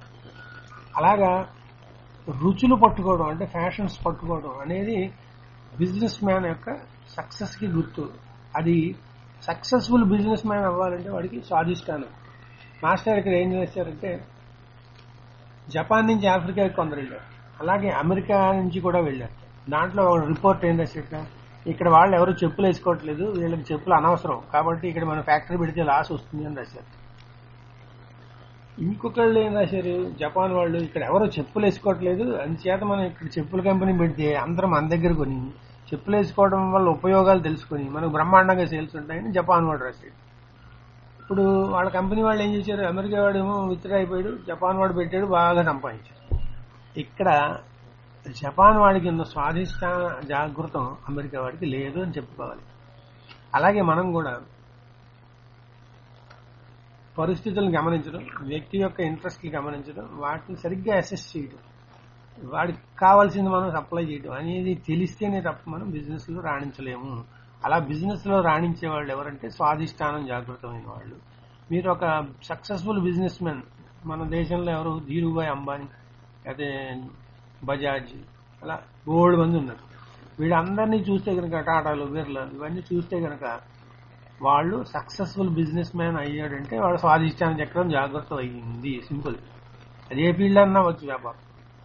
అలాగా రుచులు పట్టుకోవడం అంటే ఫ్యాషన్స్ పట్టుకోవడం అనేది బిజినెస్ మ్యాన్ యొక్క సక్సెస్ కి గుర్తు. అది సక్సెస్ఫుల్ బిజినెస్ మ్యాన్ అవ్వాలంటే వాడికి స్వాధిష్టానం. మాస్టర్ ఇక్కడ ఏం చేశారంటే జపాన్ నుంచి ఆఫ్రికాకి కొందరు వెళ్ళారు, అలాగే అమెరికా నుంచి కూడా వెళ్ళారు. దాంట్లో రిపోర్ట్ ఏం రాశారు, ఇక్కడ వాళ్ళు ఎవరు చెప్పులు వేసుకోవట్లేదు, వీళ్ళకి చెప్పులు అనవసరం, కాబట్టి ఇక్కడ మన ఫ్యాక్టరీ పెడితే లాస్ వస్తుంది అని రాశారు. ఇంకొకళ్ళు ఏం రాశారు, జపాన్ వాళ్ళు ఇక్కడ ఎవరో చెప్పులు వేసుకోవట్లేదు, అందుచేత మనం ఇక్కడ చెప్పుల కంపెనీ పెడితే అందరం మన దగ్గర కొని చెప్పులు వేసుకోవడం వల్ల ఉపయోగాలు తెలుసుకొని మనకు బ్రహ్మాండంగా సేల్స్ ఉంటాయని జపాన్ వాడు రాశాడు. ఇప్పుడు వాళ్ళ కంపెనీ వాళ్ళు ఏం చేశారు, అమెరికా వాడేమో విత్డ్రా అయిపోయాడు, జపాన్ వాడు పెట్టాడు, బాగా సంపాదించాడు. ఇక్కడ జపాన్ వాడికి ఉన్న స్వాధిష్టాన జాగృతం అమెరికా వాడికి లేదు అని చెప్పుకోవాలి. అలాగే మనం కూడా పరిస్థితులను గమనించడం, వ్యక్తి యొక్క ఇంట్రెస్ట్లు గమనించడం, వాటిని సరిగ్గా అసెస్ చేయడం, వాడికి కావాల్సింది మనం సప్లై చేయడం అనేది తెలిస్తేనే తప్ప మనం బిజినెస్ లో రాణించలేము. అలా బిజినెస్ లో రాణించే వాళ్ళు ఎవరంటే స్వాధిష్టానం జాగృతమైన వాళ్ళు. మీరు ఒక సక్సెస్ఫుల్ బిజినెస్ మ్యాన్ మన దేశంలో ఎవరు, ధీరుభాయ్ అంబానీ, అదే బజాజ్, అలా బోల్డ్ మంది ఉన్నారు. వీళ్ళందరినీ చూస్తే కనుక, టాటాలు, బిర్లా, ఇవన్నీ చూస్తే కనుక వాళ్ళు సక్సెస్ఫుల్ బిజినెస్ మ్యాన్ అయ్యాడంటే వాడు స్వాధిష్టానం చక్రం జాగ్రత్త అయ్యింది. సింపుల్. అది ఏ ఫీల్డ్ అన్నా వచ్చు, వ్యాపారం.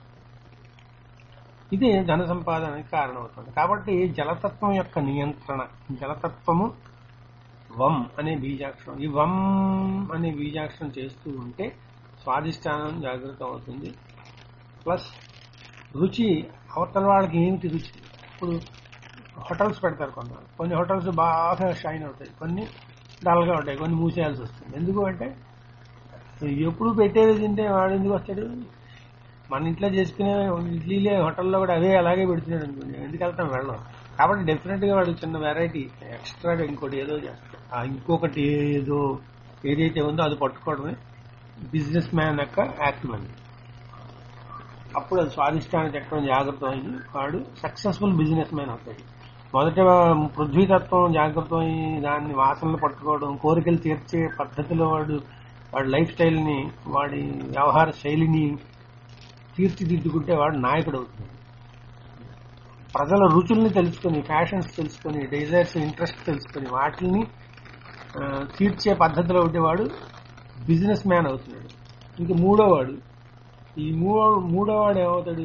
ఇది ధన సంపాదనకి కారణమవుతుంది. కాబట్టి జలతత్వం యొక్క నియంత్రణ, జలతత్వము వం అనే బీజాక్షరం, ఈ వం అనే బీజాక్షరం చేస్తూ ఉంటే స్వాధిష్టానం జాగ్రత్త అవుతుంది. ప్లస్ రుచి, అవతల వాళ్ళకి ఏమిటి రుచి. ఇప్పుడు హోటల్స్ పెడతారు కొందరు, కొన్ని హోటల్స్ బాగా షైన్ అవుతాయి, కొన్ని డల్గా ఉంటాయి, కొన్ని మూసేయాల్సి వస్తుంది. ఎందుకు అంటే ఎప్పుడు పెట్టేది తింటే వాడు ఎందుకు వస్తాడు. మన ఇంట్లో చేసుకునే ఇడ్లీలే హోటల్లో కూడా అవే అలాగే పెడుతున్నాడు అనుకోండి, ఎందుకు వెళ్తాం, వెళ్ళం. కాబట్టి డెఫినెట్ గా వాడు చిన్న వెరైటీ ఎక్స్ట్రాగా ఇంకోటి ఏదో చేస్తాడు. ఆ ఇంకొకటి ఏదైతే ఉందో అది పట్టుకోవడమే బిజినెస్ మ్యాన్ యొక్క యాక్టివ్ అని. అప్పుడు అది స్వాధిష్టాన చక్రం జాగ్రత్త అయ్యి వాడు సక్సెస్ఫుల్ బిజినెస్ మ్యాన్ అవుతాడు. మొదట పృథ్వీతత్వం జాగ్రత్త అయ్యి దాన్ని వాసనలు పట్టుకోవడం, కోరికలు తీర్చే పద్ధతిలో వాడి లైఫ్ స్టైల్ ని, వాడి వ్యవహార శైలిని తీర్చిదిద్దుకుంటే వాడు నాయకుడు అవుతుంది. ప్రజల రుచుల్ని తెలుసుకొని, ఫ్యాషన్స్ తెలుసుకొని, డిజైర్స్, ఇంట్రెస్ట్ తెలుసుకొని వాటిని తీర్చే పద్ధతిలో ఉండేవాడు బిజినెస్ మ్యాన్ అవుతున్నాడు. ఇంక మూడోవాడు, ఈ మూడోవాడు ఏమవుతాడు,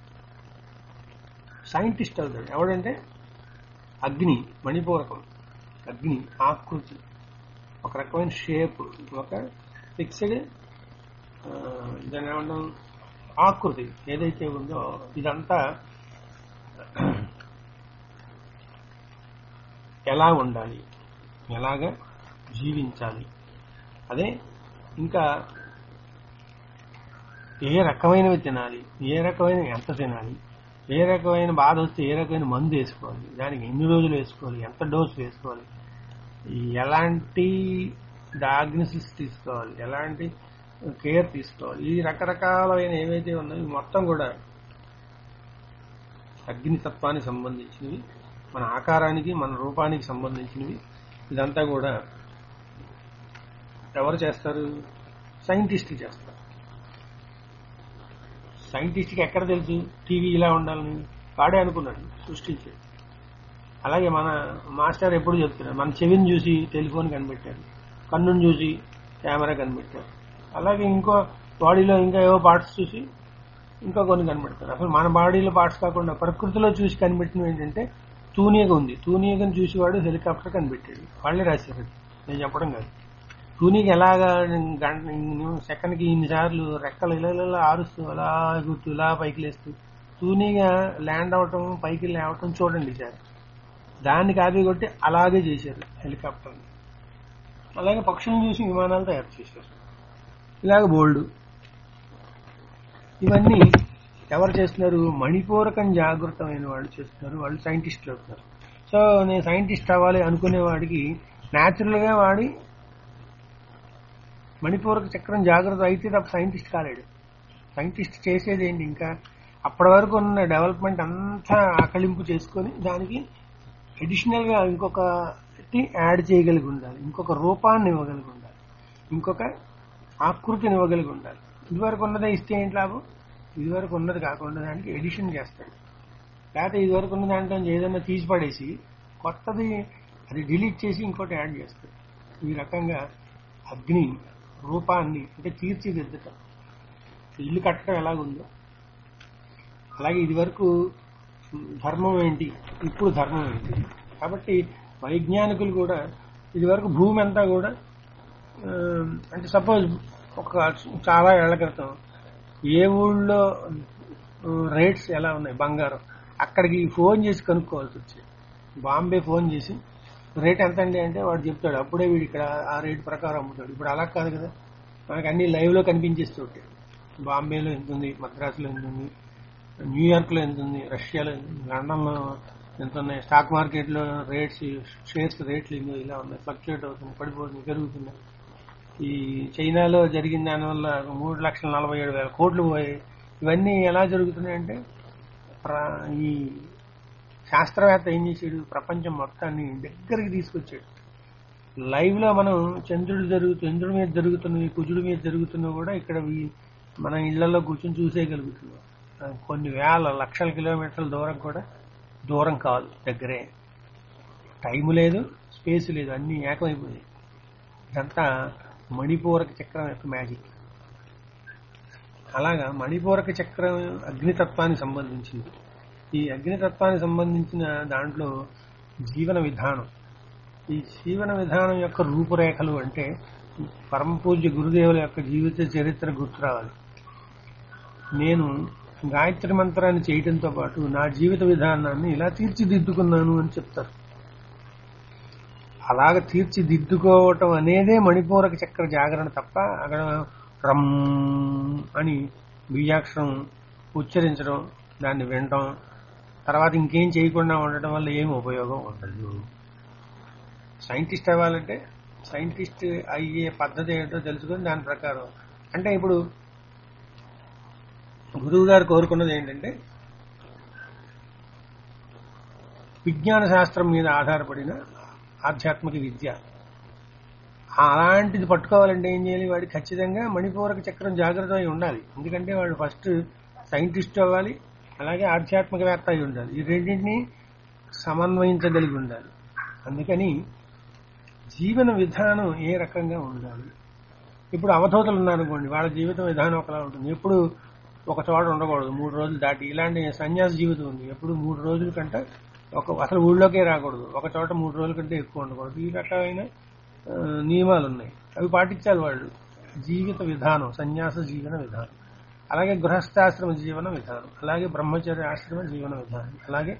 సైంటిస్ట్ అవుతాడు. ఎవడంటే అగ్ని, మణిపూరకం, అగ్ని ఆకృతి, ఒక రకమైన షేప్, ఒక ఫిక్స్డ్ దాని ఏమంటాం ఆకృతి ఏదైతే ఉందో ఇదంతా ఎలా ఉండాలి, ఎలాగా జీవించాలి, అదే ఇంకా ఏ రకమైనవి తినాలి, ఏ రకమైన ఎంత తినాలి, ఏ రకమైన బాధ వస్తే ఏ రకమైన మందు వేసుకోవాలి, దానికి ఎన్ని రోజులు వేసుకోవాలి, ఎంత డోసు వేసుకోవాలి, ఎలాంటి డయాగ్నోసిస్ తీసుకోవాలి, ఎలాంటి కేర్ తీసుకోవాలి, ఈ రకరకాలైన ఏవైతే ఉన్నాయో మొత్తం కూడా అగ్నితత్వానికి సంబంధించినవి, మన ఆకారానికి, మన రూపానికి సంబంధించినవి. ఇదంతా కూడా ఎవరు చేస్తారు, సైంటిస్టులు చేస్తారు. సైంటిస్ట్కి ఎక్కడ తెలుసు టీవీ ఇలా ఉండాలని, వాడే అనుకున్నాడు సృష్టించాడు. అలాగే మన మాస్టర్ ఎప్పుడు చెప్తున్నారు, మన చెవిని చూసి టెలిఫోన్ కనిపెట్టారు, కన్నుని చూసి కెమెరా కనిపెట్టారు, అలాగే ఇంకో బాడీలో ఇంకా ఏవో పార్ట్స్ చూసి ఇంకా కొన్ని కనిపెడతారు. అసలు మన బాడీలో పార్ట్స్ కాకుండా ప్రకృతిలో చూసి కనిపెట్టినవి ఏంటంటే తూనీగ ఉంది, తూనీగను చూసి వాడు హెలికాప్టర్ కనిపెట్టాడు, వాళ్ళే రాశారు, నేను చెప్పడం కాదు. తూనీగ ఎలాగా సెకండ్కి ఇన్నిసార్లు రెక్కలు ఇలా ఆరుస్తూ అలా గుర్తు ఇలా పైకి లేస్తూ తూనీగ ల్యాండ్ అవటం, పైకి లేవటం చూడండి సార్. దాన్ని కాపీ కొట్టి అలాగే చేశారు హెలికాప్టర్. అలాగే పక్షులను చూసి విమానాలు తయారు చేశారు. ఇలాగ బోల్డ్. ఇవన్నీ ఎవరు చేస్తున్నారు, మణిపూరకం జాగృతమైన వాళ్ళు చేస్తున్నారు, వాళ్ళు సైంటిస్టులు అవుతున్నారు. సో నేను సైంటిస్ట్ అవ్వాలి అనుకునే వాడికి న్యాచురల్ గా వాడి మణిపూరక చక్రం జాగ్రత్త అయితే తప్ప సైంటిస్ట్ కాలేడు. సైంటిస్ట్ చేసేది ఏంటి, ఇంకా అప్పటి వరకు ఉన్న డెవలప్మెంట్ అంతా ఆకలింపు చేసుకొని దానికి అడిషనల్ గా ఇంకొకటి యాడ్ చేయగలిగి ఉండాలి, ఇంకొక రూపాన్ని ఇవ్వగలిగి ఉండాలి, ఇంకొక ఆకృతిని ఇవ్వగలిగి ఉండాలి. ఇదివరకు ఉన్నదే ఇస్తే ఏంటి లాభం, ఇదివరకు ఉన్నది కాకుండా దానికి ఎడిషన్ చేస్తాడు. లేకపోతే ఇదివరకు ఉన్న దాంట్లో ఏదైనా తీసి పడేసి కొత్తది అది డిలీట్ చేసి ఇంకోటి యాడ్ చేస్తాడు. ఈ రకంగా అగ్ని రూపాన్ని అంటే తీర్చిదిద్దటం, ఇల్లు కట్టడం ఎలాగుందో అలాగే ఇదివరకు ధర్మం ఏంటి, ఇప్పుడు ధర్మం ఏంటి. కాబట్టి వైజ్ఞానికులు కూడా ఇదివరకు భూమి అంతా కూడా అంటే సపోజ్ ఒక చాలా ఏళ్ల క్రితం ఏ ఊళ్ళో రేట్స్ ఎలా ఉన్నాయి బంగారం, అక్కడికి ఫోన్ చేసి కనుక్కోవాల్సి వచ్చేది. బాంబే ఫోన్ చేసి రేట్ ఎంత అండి అంటే వాడు చెప్తాడు, అప్పుడే వీడు ఇక్కడ ఆ రేట్ ప్రకారం అమ్ముతాడు. ఇప్పుడు అలా కాదు కదా, మనకి అన్ని లైవ్ లో కనిపించేస్తూ ఉంటాయి. బాంబేలో ఎంత ఉంది, మద్రాసులో ఎంత ఉంది, న్యూయార్క్ లో ఎంత ఉంది, రష్యాలో ఎంత ఉంది, లండన్ లో ఎంత ఉన్నాయి, స్టాక్ మార్కెట్ లో రేట్స్, షేర్స్ రేట్లు ఇలా ఉన్నాయి, ఫ్లక్చుయేట్ అవుతుంది, పడిపోతుంది, పెరుగుతున్నాయి. ఈ చైనాలో జరిగిన దానివల్ల 3,47,000 కోట్లు పోయాయి. ఇవన్నీ ఎలా జరుగుతున్నాయంటే ఈ శాస్త్రవేత్త ఏం చేసాడు, ప్రపంచం మొత్తాన్ని దగ్గరికి తీసుకొచ్చాడు. లైవ్ లో మనం చంద్రుడి మీద జరుగుతున్నవి, కుజుడి మీద జరుగుతున్నవి కూడా ఇక్కడ మన ఇళ్లలో కూర్చొని చూసేయగలుగుతున్నాం. కొన్ని వేల లక్షల కిలోమీటర్ల దూరం కూడా దూరం కాదు, దగ్గరే. టైం లేదు, స్పేస్ లేదు, అన్ని ఏకమైపోయాయి. ఇదంతా మణిపూరక చక్రం యొక్క మ్యాజిక్. అలాగా మణిపూరక చక్రం అగ్నితత్వానికి సంబంధించింది. ఈ అగ్నితత్వానికి సంబంధించిన దాంట్లో జీవన విధానం, ఈ జీవన విధానం యొక్క రూపురేఖలు అంటే పరమ పూజ్య గురుదేవుల యొక్క జీవిత చరిత్ర గుర్తు రావాలి. నేను గాయత్రి మంత్రాన్ని చేయడంతో పాటు నా జీవిత విధానాన్ని ఇలా తీర్చిదిద్దుకున్నాను అని చెప్తారు. అలాగ తీర్చిదిద్దుకోవటం అనేదే మణిపూరక చక్ర జాగరణ తప్ప అక్కడ రమ్ అని బీజాక్షరం ఉచ్చరించడం, దాన్ని వినడం, తర్వాత ఇంకేం చేయకుండా ఉండటం వల్ల ఏమి ఉపయోగం ఉండదు. సైంటిస్ట్ అవ్వాలంటే సైంటిస్ట్ అయ్యే పద్ధతి ఏంటో తెలుసుకొని దాని ప్రకారం, అంటే ఇప్పుడు గురువు గారు కోరుకున్నది ఏంటంటే విజ్ఞాన శాస్త్రం మీద ఆధారపడిన ఆధ్యాత్మిక విద్య. అలాంటిది పట్టుకోవాలంటే ఏం చేయాలి, వాడు ఖచ్చితంగా మణిపూరక చక్రం జాగ్రత్త అయి ఉండాలి. ఎందుకంటే వాడు ఫస్ట్ సైంటిస్ట్ అవ్వాలి, అలాగే ఆధ్యాత్మికవేత్త అయి ఉండాలి. ఈ రెండింటినీ సమన్వయించగలిగి ఉండాలి. అందుకని జీవన విధానం ఏ రకంగా ఉండాలి. ఇప్పుడు అవధూతలు ఉన్నారనుకోండి, వాళ్ళ జీవిత విధానం ఒకలా ఉంటుంది. ఎప్పుడు ఒక చోట ఉండకూడదు 3 రోజులు దాటి. ఇలాంటి సన్యాస జీవితం ఉంది, ఎప్పుడు 3 రోజుల కంటే అసలు ఊళ్ళోకే రాకూడదు, ఒక చోట 3 రోజుల కంటే ఎక్కువ ఉండకూడదు. ఈ రకమైన నియమాలు ఉన్నాయి, అవి పాటించాలి వాళ్ళు. జీవిత విధానం, సన్యాస జీవన విధానం, అలాగే గృహస్థాశ్రమ జీవన విధానం, అలాగే బ్రహ్మచర్య ఆశ్రమ జీవన విధానం, అలాగే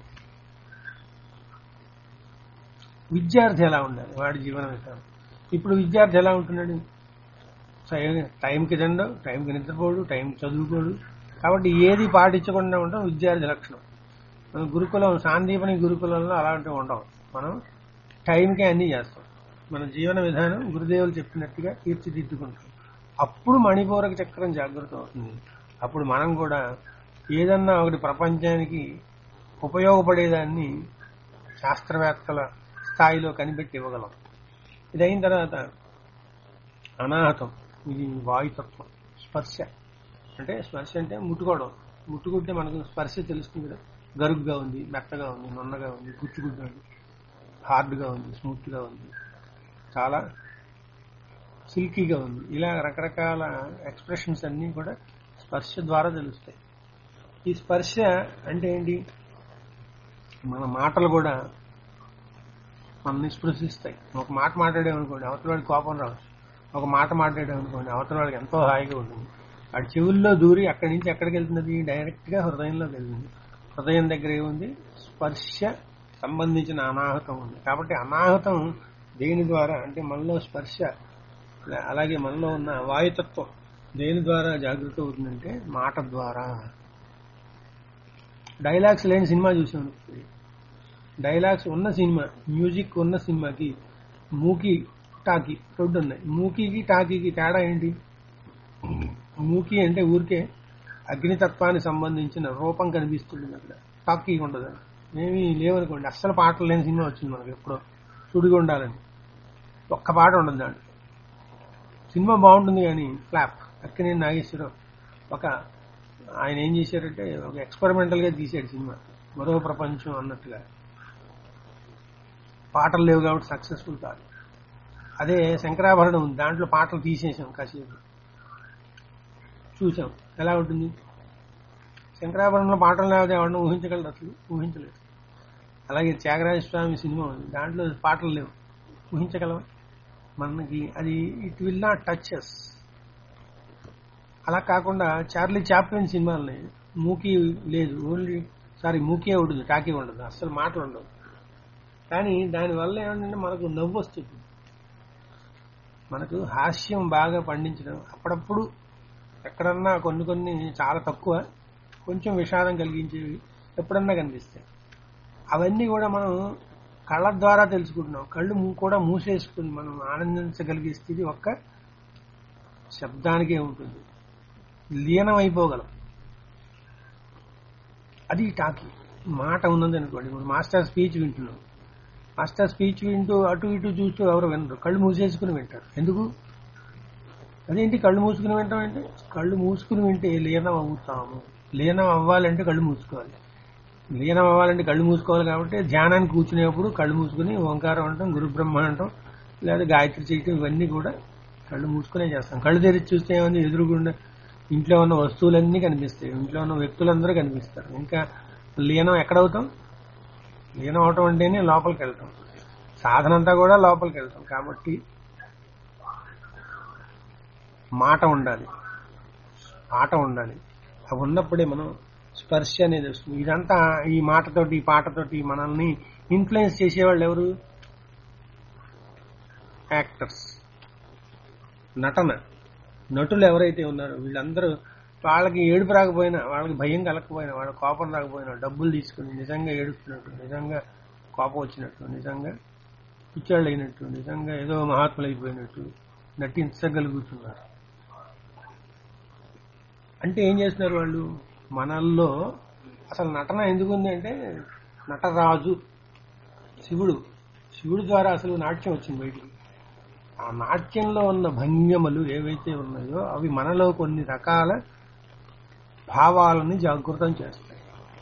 విద్యార్థి ఎలా ఉండాలి వాడి జీవన విధానం. ఇప్పుడు విద్యార్థి ఎలా ఉంటున్నాడు, టైంకి తినడం, టైంకి నిద్రపోడు, టైంకి చదువుకోడు. కాబట్టి ఏది పాటించకుండా ఉండడం విద్యార్థి లక్షణం. మన గురుకులం, సాందీపని గురుకులంలో అలాంటివి ఉండవు. మనం టైంకే అన్నీ చేస్తాం. మన జీవన విధానం గురుదేవులు చెప్పినట్టుగా తీర్చిదిద్దుకుంటాం. అప్పుడు మణిపూరక చక్రం జాగృతం అవుతుంది. అప్పుడు మనం కూడా ఏదన్నా ఒకటి ప్రపంచానికి ఉపయోగపడేదాన్ని శాస్త్రవేత్తల స్థాయిలో కనిపెట్టి ఇవ్వగలం. ఇది అయిన తర్వాత అనాహతం, ఇది వాయుతత్వం. స్పర్శ అంటే ముట్టుకోవడం. ముట్టుకుంటే మనకు స్పర్శ తెలుస్తుంది కదా, గరుగ్గా ఉంది, మెత్తగా ఉంది, నున్నగా ఉంది, గుచ్చుగుడ్గా ఉంది, హార్డ్గా ఉంది, స్మూత్గా ఉంది, చాలా సిల్కీగా ఉంది. ఇలా రకరకాల ఎక్స్ప్రెషన్స్ అన్నీ కూడా స్పర్శ ద్వారా తెలుస్తాయి. ఈ స్పర్శ అంటే ఏంటి, మన మాటలు కూడా మనల్ని స్పృశిస్తాయి. ఒక మాట మాట్లాడామనుకోండి, అవతల వాడికి కోపం రావచ్చు. ఒక మాట మాట్లాడామనుకోండి, అవతల వాడికి ఎంతో హాయిగా ఉంటుంది. వాడి చెవుల్లో దూరి అక్కడి నుంచి ఎక్కడికి వెళ్తున్నది, డైరెక్ట్ గా హృదయంలోకి వెళ్తుంది. హృదయం దగ్గర ఏముంది, స్పర్శ సంబంధించిన అనాహతం ఉంది. కాబట్టి అనాహతం దేని ద్వారా అంటే మనలో స్పర్శ, అలాగే మనలో ఉన్న వాయుతత్వం దేని ద్వారా జాగృతి అవుతుందంటే మాట ద్వారా. డైలాగ్స్ లేని సినిమా చూసాను. డైలాగ్స్ ఉన్న సినిమా, మ్యూజిక్ ఉన్న సినిమాకి మూకీ టాకీ రెండు ఉన్నాయి. మూకీకి టాకీకి తేడా ఏంటి? మూకీ అంటే ఊరికే అగ్నితత్వానికి సంబంధించిన రూపం కనిపిస్తుంది అక్కడ, టాకీ ఉండదు. ఏమీ లేవనుకోండి, అస్సలు పాటలు లేని సినిమా వచ్చింది మనకి ఎప్పుడో, సుడిగుండాలని, ఒక్క పాట ఉండదు దాంట్లో. సినిమా బాగుంటుంది కానీ ఫ్లాప్. అక్కినేని నాగేశ్వరరావు ఆయన ఏం చేశారంటే ఒక ఎక్స్పెరిమెంటల్ గా తీశాడు సినిమా, మరో ప్రపంచం అన్నట్టుగా. పాటలు లేవు కాబట్టి సక్సెస్ఫుల్ కాదు. అదే శంకరాభరణం ఉంది, దాంట్లో పాటలు తీసేసాం, కాసేపు చూసాం ఎలా ఉంటుంది. శంకరాభరణంలో పాటలు లేకపోతే ఎవరిని ఊహించగలరు? అసలు ఊహించలేదు. అలాగే త్యాగరాజస్వామి సినిమా ఉంది, దాంట్లో పాటలు లేవు, ఊహించగలవా? మనకి అది it will not touch us. అలా కాకుండా చార్లీ చాప్లిన్ సినిమాలని మూకీ లేదు, మూకీ ఉంటుంది, టాకీ ఉండదు, అస్సలు మాటలు ఉండవు. కానీ దానివల్ల ఏమంటే మనకు నవ్వు వస్తుంది, మనకు హాస్యం బాగా పండించడం. అప్పుడప్పుడు ఎక్కడన్నా కొన్ని చాలా తక్కువ, కొంచెం విషాదం కలిగించేవి ఎప్పుడన్నా కనిపిస్తాయి. అవన్నీ కూడా మనం కళ్ళ ద్వారా తెలుసుకుంటున్నాం. కళ్ళు కూడా మూసేసుకుని మనం ఆనందించగలిగే స్థితి ఒక్క శబ్దానికే ఉంటుంది. లీనం అయిపోగలం. అది టాకీ. మాట ఉన్నది అనుకోండి, ఇప్పుడు మాస్టర్ స్పీచ్ వింటున్నాం. మాస్టర్ స్పీచ్ వింటూ అటు ఇటు చూస్తూ ఎవరు వినరు, కళ్ళు మూసేసుకుని వింటారు. ఎందుకు? అదేంటి కళ్ళు మూసుకుని వింటాం అంటే, కళ్ళు మూసుకుని వింటే లీనం అవుతాము. లీనం అవ్వాలంటే కళ్ళు మూసుకోవాలి. లీనం అవ్వాలంటే కళ్ళు మూసుకోవాలి. కాబట్టి ధ్యానానికి కూర్చునేప్పుడు కళ్ళు మూసుకుని ఓంకారం అంటాం, గురు బ్రహ్మ అంటాం, లేదా గాయత్రి చేయటం, ఇవన్నీ కూడా కళ్ళు మూసుకునే చేస్తాం. కళ్ళు తెరిచి చూస్తే ఏముంది, ఎదురుగుండా ఇంట్లో ఉన్న వస్తువులన్నీ కనిపిస్తాయి, ఇంట్లో ఉన్న వ్యక్తులందరూ కనిపిస్తారు. ఇంకా లీనం ఎక్కడవుతాం? లీనం అవటం అంటేనే లోపలికి వెళ్తాం. సాధన అంతా కూడా లోపలికి వెళ్తాం. కాబట్టి మాట ఉండాలి, పాట ఉండాలి. అవి ఉన్నప్పుడే మనం స్పర్శ అనేది వస్తుంది. ఇదంతా ఈ మాటతోటి, ఈ పాటతోటి మనల్ని ఇన్ఫ్లుయెన్స్ చేసేవాళ్ళు ఎవరు? యాక్టర్స్, నటన నటులు ఎవరైతే ఉన్నారో వీళ్ళందరూ వాళ్ళకి ఏడుపు రాకపోయినా, వాళ్ళకి భయం కలగకపోయినా, వాళ్ళ కోపం రాకపోయినా డబ్బులు తీసుకుని నిజంగా ఏడుస్తున్నట్టు, నిజంగా కోపం వచ్చినట్టు, నిజంగా పిచ్చాళ్ళు అయినట్టు, నిజంగా ఏదో మహాత్ములు అయిపోయినట్టు నటించగలుగుతున్నారు. అంటే ఏం చేస్తున్నారు వాళ్ళు? మనల్లో అసలు నటన ఎందుకుంది అంటే, నటరాజు శివుడు ద్వారా అసలు నాట్యం వచ్చింది బయటికి. ఆ నాట్యంలో ఉన్న భంగిమలు ఏవైతే ఉన్నాయో అవి మనలో కొన్ని రకాల భావాలని జాగృతం చేస్తాయి.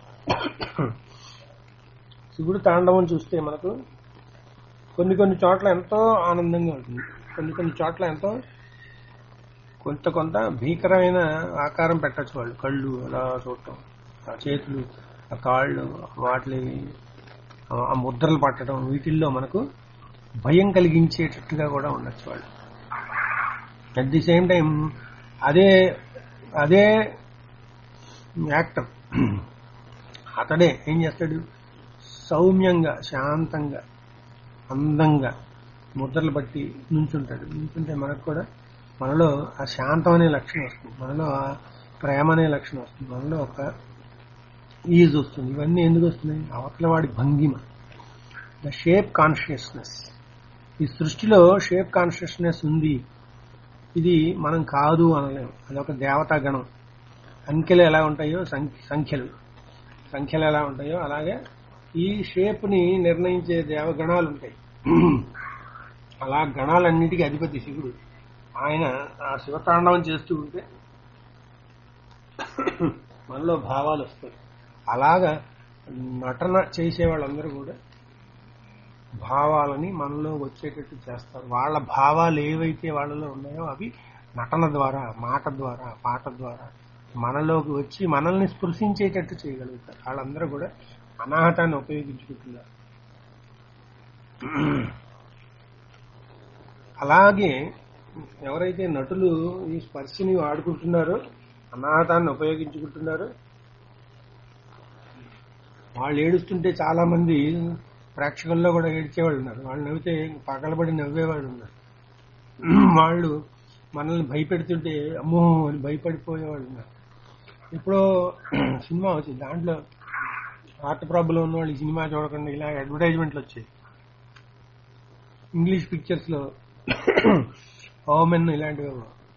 శివుడు తాండవం చూస్తే మనకు కొన్ని చోట్ల ఎంతో ఆనందంగా ఉంటుంది, కొన్ని చోట్ల ఎంతో కొంత భీకరమైన ఆకారం పెట్టచ్చు వాళ్ళు. కళ్ళు అలా చూడటం, ఆ చేతులు, ఆ కాళ్ళు, వాటి ఆ ముద్రలు పట్టడం, వీటిల్లో మనకు భయం కలిగించేటట్టుగా కూడా ఉండొచ్చు వాళ్ళు. అట్ ది సేమ్ టైం అదే యాక్టర్ అతడే ఏం చేస్తాడు? సౌమ్యంగా, శాంతంగా, అందంగా ముద్రలు బట్టి నుంచుంటాడు. నుంచుంటే మనకు కూడా మనలో ఆ శాంతం అనే లక్షణం వస్తుంది, మనలో ఆ ప్రేమ అనే లక్షణం వస్తుంది, మనలో ఒక ఈజ్ వస్తుంది. ఇవన్నీ ఎందుకు వస్తున్నాయి? అవతల వాడి భంగిమ, ద షేప్ కాన్షియస్నెస్. ఈ సృష్టిలో షేప్ కాన్షియస్నెస్ ఉంది, ఇది మనం కాదు అనలేము. అదొక దేవతా గణం. అంకెలు ఎలా ఉంటాయో, సంఖ్యలు ఎలా ఉంటాయో అలాగే ఈ షేప్ ని నిర్ణయించే దేవగణాలు ఉంటాయి. అలా గణాలన్నిటికీ అధిపతి శివుడు. ఆయన ఆ శివతాండవం చేస్తూ ఉంటే మనలో భావాలు వస్తాయి. అలాగా నటన చేసే వాళ్ళందరూ కూడా భావాలని మనలో వచ్చేటట్టు చేస్తారు. వాళ్ళ భావాలు ఏవైతే వాళ్ళలో ఉన్నాయో అవి నటన ద్వారా, మాట ద్వారా, పాట ద్వారా మనలోకి వచ్చి మనల్ని స్పృశించేటట్టు చేయగలుగుతారు. వాళ్ళందరూ కూడా అనాహతాన్ని ఉపయోగించుకుంటున్నారు. అలాగే ఎవరైతే నటులు ఈ స్పర్శని వాడుకుంటున్నారో, అనాహతాన్ని ఉపయోగించుకుంటున్నారో, వాళ్ళు ఏడుస్తుంటే చాలా మంది ప్రేక్షకుల్లో కూడా ఏడ్చేవాళ్ళు ఉన్నారు. వాళ్ళు నవ్వితే పగలబడి నవ్వేవాళ్ళు ఉన్నారు. వాళ్ళు మనల్ని భయపెడుతుంటే అమ్మో అని భయపడిపోయేవాళ్ళు ఉన్నారు. ఎప్పుడో సినిమా వచ్చింది, దాంట్లో హార్ట్ ప్రాబ్లం ఉన్న వాళ్ళు ఈ సినిమా చూడకుండా ఇలా అడ్వర్టైజ్మెంట్లు వచ్చాయి. ఇంగ్లీష్ పిక్చర్స్ లో ఓమెన్ ఇలాంటివి.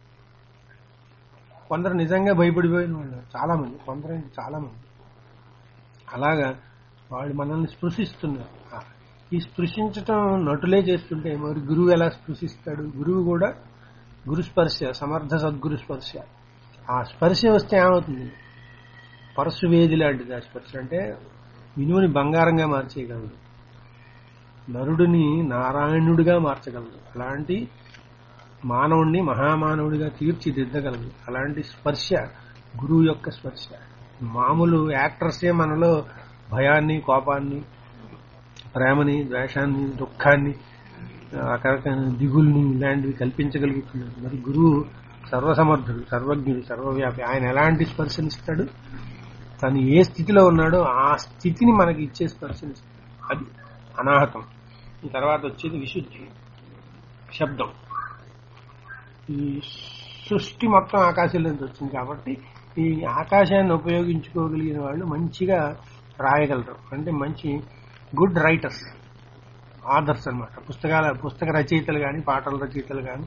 కొందరు నిజంగా భయపడిపోయిన వాళ్ళు చాలా మంది, చాలా మంది. అలాగా వాళ్ళు మనల్ని స్పృశిస్తున్నారు. ఈ స్పృశించటం నటులే చేస్తుంటే మరి గురువు ఎలా స్పృశిస్తాడు? గురువు కూడా గురు స్పర్శ, సమర్థ సద్గురు స్పర్శ. ఆ స్పర్శ వస్తే ఏమవుతుంది? పరశువేది లాంటిది ఆ స్పర్శ. అంటే ఇనువుని బంగారంగా మార్చేయగలదు, నరుడిని నారాయణుడిగా మార్చగలదు, అలాంటి మానవుణ్ణి మహామానవుడిగా తీర్చిదిద్దగలదు. అలాంటి స్పర్శ గురువు యొక్క స్పర్శ. మామూలు యాక్టర్సే మనలో భయాన్ని, కోపాన్ని, ప్రేమని, ద్వేషాన్ని, దుఃఖాన్ని, రకరకాల దిగుల్ని ఇలాంటివి కల్పించగలుగుతున్నారు. మరి గురువు సర్వసమర్థుడు, సర్వజ్ఞుడు, సర్వవ్యాపి. ఆయన ఎలాంటి స్పర్శనిస్తాడు? తను ఏ స్థితిలో ఉన్నాడో ఆ స్థితిని మనకి ఇచ్చే స్పర్శనిస్తాడు. అది అనాహతం. ఈ తర్వాత వచ్చేది విశుద్ధి, శబ్దం. ఈ సృష్టి మొత్తం ఆకాశంలో నుంచి వచ్చింది కాబట్టి ఈ ఆకాశాన్ని ఉపయోగించుకోగలిగిన వాళ్ళు మంచిగా రాయగలరు. అంటే మంచి గుడ్ రైటర్స్, ఆథర్స్ అనమాట. పుస్తక రచయితలు కానీ, పాటల రచయితలు కానీ,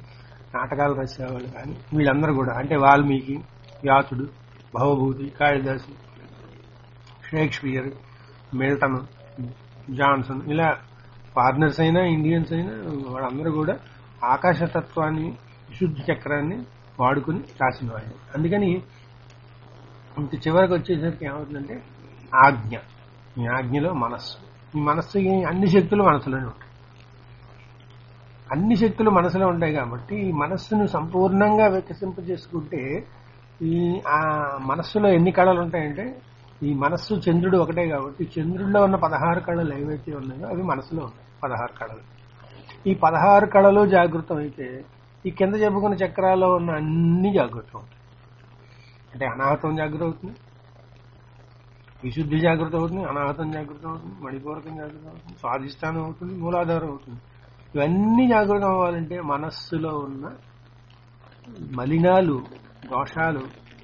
నాటకాలు రాసేవాళ్ళు కానీ వీళ్ళందరూ కూడా అంటే వాల్మీకి, వ్యాసుడు, Bhavabhuti, Kalidas, Shakespeare, Milton, Johnson, ఇలా ఫారినర్స్ అయినా ఇండియన్స్ అయినా వాళ్ళందరూ కూడా ఆకాశతత్వాన్ని, విశుద్ధ చక్రాన్ని వాడుకుని రాసిన వాళ్ళు. అందుకని ఇంత చివరికి వచ్చేసరికి ఏమవుతుందంటే ఆజ్ఞ. ఈ ఆజ్ఞలో మనస్సు. ఈ మనస్సుకి అన్ని శక్తులు మనసులోనే ఉంటాయి. అన్ని శక్తులు మనసులో ఉంటాయి కాబట్టి ఈ మనస్సును సంపూర్ణంగా వికసింపజేసుకుంటే ఆ మనస్సులో ఎన్ని కళలు ఉంటాయంటే ఈ మనస్సు చంద్రుడు ఒకటే కాబట్టి చంద్రుడిలో ఉన్న 16 కళలు ఏవైతే ఉన్నాయో అవి మనసులో ఉన్నాయి. 16 కళలు. ఈ 16 కళలు జాగృతం అయితే ఈ కింద చెప్పుకున్న చక్రాల్లో ఉన్న అన్ని జాగృతం అవుతాయి. అంటే అనాహతం జాగృతం అవుతుంది, విశుద్ధి జాగృతం అవుతుంది, అనాహతం జాగృతం అవుతుంది, మణిపూరకం జాగృతం అవుతుంది, స్వాధిష్టానం అవుతుంది, మూలాధారం అవుతుంది. ఇవన్నీ జాగృతం అవ్వాలంటే మనస్సులో ఉన్న మలినాలు, దోషాలు,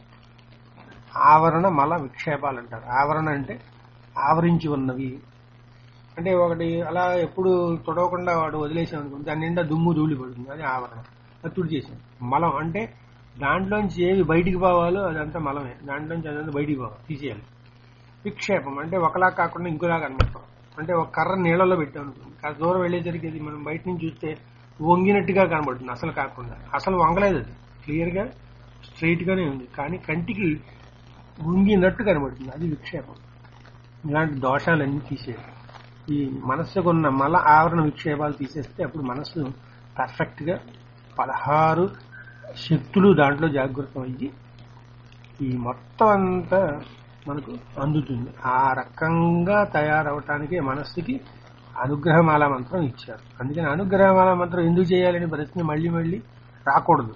ఆవరణ మల విక్షేపాలు అంటారు. ఆవరణ అంటే ఆవరించి ఉన్నవి. అంటే ఒకటి అలా ఎప్పుడు తొడవకుండా వాడు వదిలేసామనుకోండి, దాని నిండా దుమ్ము ధూళి పడుతుంది, అది ఆవరణ. అది తుడిచేసాం. మలం అంటే దాంట్లోంచి ఏవి బయటికి పోవాలో అదంతా మలమే, దాంట్లోంచి అదంతా బయటికి పోవాలి, తీసేయాలి. విక్షేపం అంటే ఒకలా కాకుండా ఇంకోలా కనబడతాం. అంటే ఒక కర్ర నీళ్ళలో పెట్టాం అనుకోండి, కాస్త దూరం వెళ్ళేసరికి అది మనం బయట నుంచి చూస్తే వంగినట్టుగా కనబడుతుంది, అసలు కాకుండా. అసలు వంగలేదు, అది క్లియర్ గా స్ట్రైట్ గానే ఉంది, కానీ కంటికి వంగినట్టు కనబడుతుంది, అది విక్షేపం. ఇలాంటి దోషాలన్నీ తీసేయాలి. ఈ మనస్సుకున్న మల ఆవరణ విక్షేపాలు తీసేస్తే అప్పుడు మనస్సు పర్ఫెక్ట్ గా 16 శక్తులు దాంట్లో జాగృతం అయ్యి ఈ మొత్తం అంతా మనకు అందుతుంది. ఆ రకంగా తయారవటానికి మనస్సుకి అనుగ్రహమాల మంత్రం ఇచ్చారు. అందుకని అనుగ్రహమాల మంత్రం ఎందుకు చేయాలని ప్రశ్న మళ్ళీ మళ్ళీ రాకూడదు.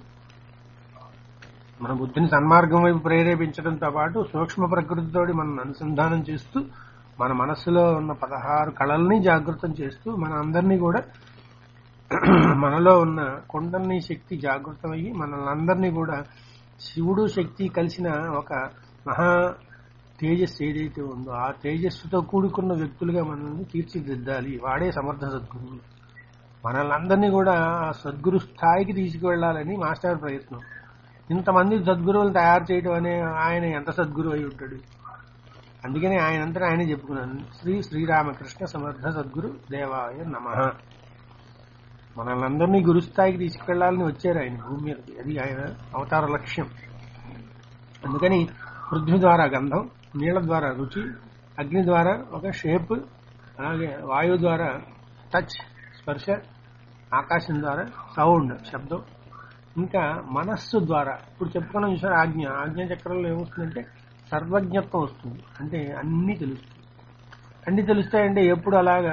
మన బుద్ధిని సన్మార్గం వైపు ప్రేరేపించడంతో పాటు సూక్ష్మ ప్రకృతితోటి మనం అనుసంధానం చేస్తూ మన మనస్సులో ఉన్న 16 కళల్ని జాగృతం చేస్తూ మన అందరినీ కూడా మనలో ఉన్న కుండలిని శక్తి జాగృతమయ్యి మనల్ని కూడా శివుడు శక్తి కలిసిన ఒక మహా తేజస్సు ఏదైతే ఉందో ఆ తేజస్సుతో కూడుకున్న వ్యక్తులుగా మనల్ని తీర్చిదిద్దాలి. వాడే సమర్థ సద్గురువు. మనల్ని కూడా ఆ సద్గురు స్థాయికి తీసుకువెళ్లాలని మాస్టర్ ప్రయత్నం. ఇంతమంది సద్గురువులు తయారు చేయడం అనే ఆయన ఎంత సద్గురు అయి ఉంటాడు. అందుకని ఆయనంతా ఆయనే చెప్పుకున్నాను, శ్రీరామకృష్ణ సమర్థ సద్గురు దేవాయ నమః. మనల్ని గురుస్థాయికి తీసుకెళ్లాలని వచ్చారు ఆయన భూమి మీదకి. అది ఆయన అవతార లక్ష్యం. అందుకని పృథ్వీ ద్వారా గంధం, నీళ్ల ద్వారా రుచి, అగ్ని ద్వారా ఒక షేప్, అలాగే వాయువు ద్వారా టచ్ స్పర్శ, ఆకాశం ద్వారా సౌండ్ శబ్దం, ఇంకా మనస్సు ద్వారా ఇప్పుడు చెప్పుకున్న విషయం ఆజ్ఞ. ఆజ్ఞ చక్రంలో ఏమొస్తుందంటే సర్వజ్ఞత్వం వస్తుంది. అంటే అన్నీ తెలుస్తాయి. అన్నీ తెలుస్తాయంటే ఎప్పుడు అలాగా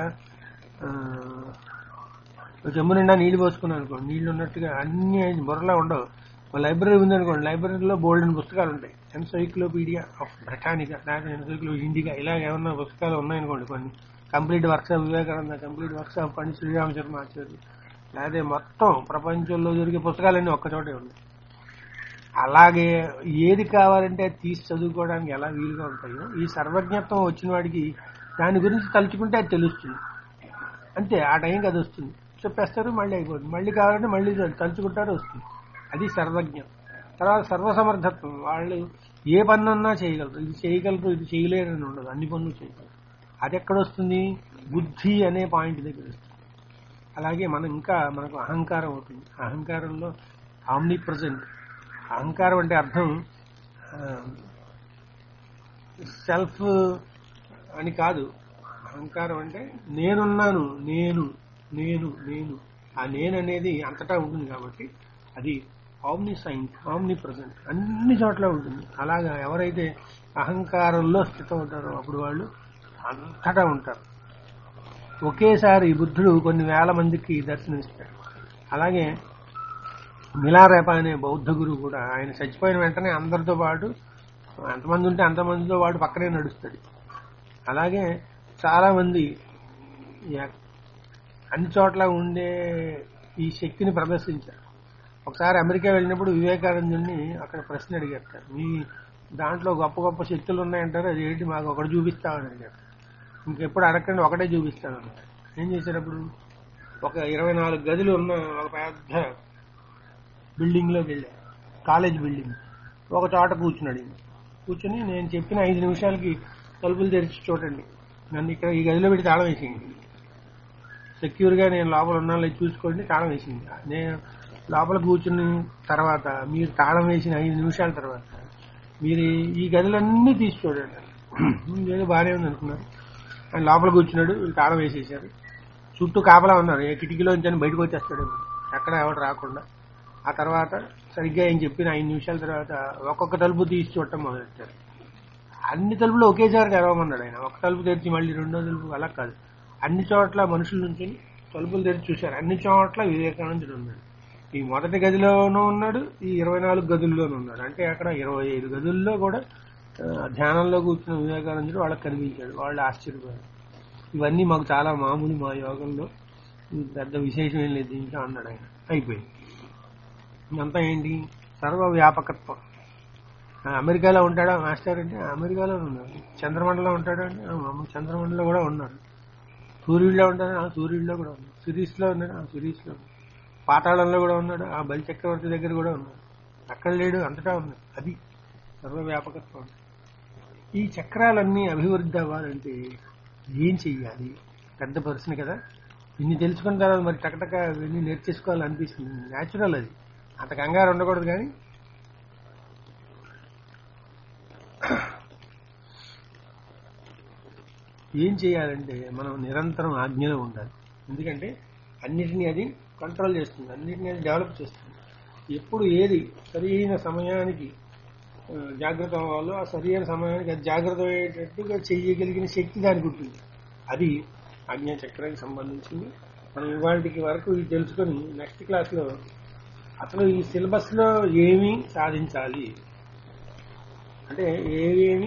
చెంబు నిండా నీళ్లు పోసుకున్నాను అనుకోండి, నీళ్లు ఉన్నట్టుగా అన్ని బుర్రలా ఉండవు. లైబ్రరీ ఉందనుకోండి, లైబ్రరీలో బోల్డెన్ పుస్తకాలు ఉంటాయి. ఎన్సైక్లోపీడియా ఆఫ్ బ్రిటానికా, లేకపోతే ఎన్సైక్లోపీడియా ఇండికా, ఇలాగ ఏమన్నా పుస్తకాలు ఉన్నాయనుకోండి, కొన్ని complete works of Vivekananda, complete works of Pandit Shriram Sharma Acharya, లేకపోతే మొత్తం ప్రపంచంలో దొరికే పుస్తకాలన్నీ ఒక్కచోటే ఉన్నాయి. అలాగే ఏది కావాలంటే తీసి చదువుకోవడానికి ఎలా వీలుగా ఉంటాయో ఈ సర్వజ్ఞత్వం వచ్చిన వాడికి దాని గురించి తలుచుకుంటే అది తెలుస్తుంది. అంతే, ఆ టైంకి అది వస్తుంది, చెప్పేస్తారు, మళ్ళీ అయిపోతుంది. మళ్ళీ కావాలంటే మళ్ళీ తలుచుకుంటారు, వస్తుంది. అది సర్వజ్ఞం. తర్వాత సర్వసమర్థత్వం. వాళ్ళు ఏ పనున్నా చేయగలరు, ఇది చేయగలరు, ఇది చేయలేరని ఉండదు, అన్ని పనులు చేయగలరు. అది ఎక్కడొస్తుంది? బుద్ధి అనే పాయింట్ దగ్గర వస్తుంది. అలాగే మనకు అహంకారం అవుతుంది. అహంకారంలో ఆమ్ని ప్రజెంట్. అహంకారం అంటే అర్థం సెల్ఫ్ అని కాదు. అహంకారం అంటే నేనున్నాను, నేను నేను నేను ఆ నేను అనేది అంతటా ఉంటుంది కాబట్టి అది ఆమ్ని సైంట్, ఆమ్ని ప్రజెంట్, అన్ని చోట్ల ఉంటుంది. అలాగా ఎవరైతే అహంకారంలో స్థితం ఉంటారో అప్పుడు వాళ్ళు అంతటా ఉంటారు. ఒకేసారి బుద్ధుడు కొన్ని వేల మందికి దర్శనమిస్తాడు. అలాగే మిలారేప అనే బౌద్ధ గురువు కూడా ఆయన చచ్చిపోయిన వెంటనే అందరితో పాటు ఎంతమంది ఉంటే అంతమందితో వాడు పక్కనే నడుస్తాడు. అలాగే చాలా మంది అన్ని చోట్ల ఉండే ఈ శక్తిని ప్రదర్శించారు. ఒకసారి అమెరికా వెళ్ళినప్పుడు వివేకానందుని అక్కడ ప్రశ్న అడిగారు, మీ దాంట్లో గొప్ప గొప్ప శక్తులు ఉన్నాయంటారు, అది ఏంటి మాకు ఒకటి చూపిస్తామని అడిగారు. ఇంకెప్పుడు అడగండి, ఒకటే చూపిస్తాను అన్నారు. ఏం చేసేటప్పుడు ఒక 24 గదులు ఉన్న ఒక పెద్ద బిల్డింగ్లోకి వెళ్ళా, కాలేజ్ బిల్డింగ్. ఒక చోట కూర్చున్నాడు ఈయన. కూర్చుని నేను చెప్పిన 5 నిమిషాలకి తలుపులు తెరిచి చూడండి, నన్ను ఇక్కడ ఈ గదిలో పెట్టి తాళం వేసింది. సెక్యూర్గా నేను లోపల ఉన్నా లేదు చూసుకోండి, తాళం వేసింది. నేను లోపల కూర్చుని తర్వాత మీరు తాళం వేసిన 5 నిమిషాల తర్వాత మీరు ఈ గదులన్నీ తీసి చూడండి. ఏదో బాగానే ఉంది అనుకున్నారు. ఆయన లోపల కూర్చున్నాడు, వీళ్ళు తాళం వేసేసారు. చుట్టూ కాపలా ఉన్నారు, ఏ కిటికీలోంచి అని బయటకు వచ్చేస్తాడు ఎక్కడ ఎవరు రాకుండా. ఆ తర్వాత సరిగ్గా ఏం చెప్పిన 5 నిమిషాల తర్వాత ఒక్కొక్క తలుపు తీసి చూడటం మొదలెట్టారు. అన్ని తలుపులు ఒకేసారి తెరవమన్నాడు ఆయన. ఒక తలుపు తెరిచి మళ్ళీ రెండో తలుపు, అలా కాదు, అన్ని చోట్ల మనుషుల నుంచి తలుపులు తెరిచి చూశారు. అన్ని చోట్ల వివేకానందుడు ఉన్నాడు. ఈ మొదటి గదిలోనూ ఉన్నాడు, ఈ 24 గదుల్లోనూ ఉన్నాడు. అంటే అక్కడ 25 గదుల్లో కూడా ధ్యానంలో కూర్చున్న వివేకానందుడు వాళ్ళకి కనిపించాడు. వాళ్ళు ఆశ్చర్యపోయారు. ఇవన్నీ మాకు చాలా మామూలు మా యోగంలో, పెద్ద విశేషం ఏం లేదు దీంట్లో అన్నాడు ఆయన. అయిపోయింది. ఇదంతా ఏంటి? సర్వవ్యాపకత్వం. అమెరికాలో ఉంటాడా మాస్టర్ అంటే అమెరికాలో ఉన్నాడు. చంద్రమండలం ఉంటాడా అంటే చంద్రమండలంలో కూడా ఉన్నాడు. సూర్యుడిలో ఉంటాడు, సూర్యుడిలో కూడా ఉన్నాడు. సిరీస్లో ఉన్నాడు, సిరీస్లో ఉన్నాడు. పాతాళంలో కూడా ఉన్నాడు, ఆ బలి చక్రవర్తి దగ్గర కూడా ఉన్నాడు. అక్కడ లేడు, అంతటా ఉన్నాడు. అది సర్వవ్యాపకత్వం. ఈ చక్రాలన్నీ అభివృద్ధి అవ్వాలంటే ఏం చెయ్యాలి? పెద్ద ప్రశ్న కదా. ఇన్ని తెలుసుకున్న తర్వాత మరి టకటక ఇవన్నీ నేర్చేసుకోవాలనిపిస్తుంది. న్యాచురల్ అది, అంత కంగారు ఉండకూడదు. కానీ ఏం చేయాలంటే మనం నిరంతరం ఆజ్ఞలో ఉండాలి. ఎందుకంటే అన్నిటినీ అది కంట్రోల్ చేస్తుంది, అన్నిటినీ అది డెవలప్ చేస్తుంది. ఎప్పుడు ఏది సరైన సమయానికి జాగ్రత్త అవ్వాలో ఆ సరైన సమయానికి అది జాగ్రత్త అయ్యేటట్టుగా చేయగలిగిన శక్తి దానికి ఉంటుంది. అది ఆజ్ఞాచక్రానికి సంబంధించింది. మనం ఇవాళకి వరకు ఇది తెలుసుకొని నెక్స్ట్ క్లాస్లో అసలు ఈ సిలబస్లో ఏమి సాధించాలి అంటే ఏమేమి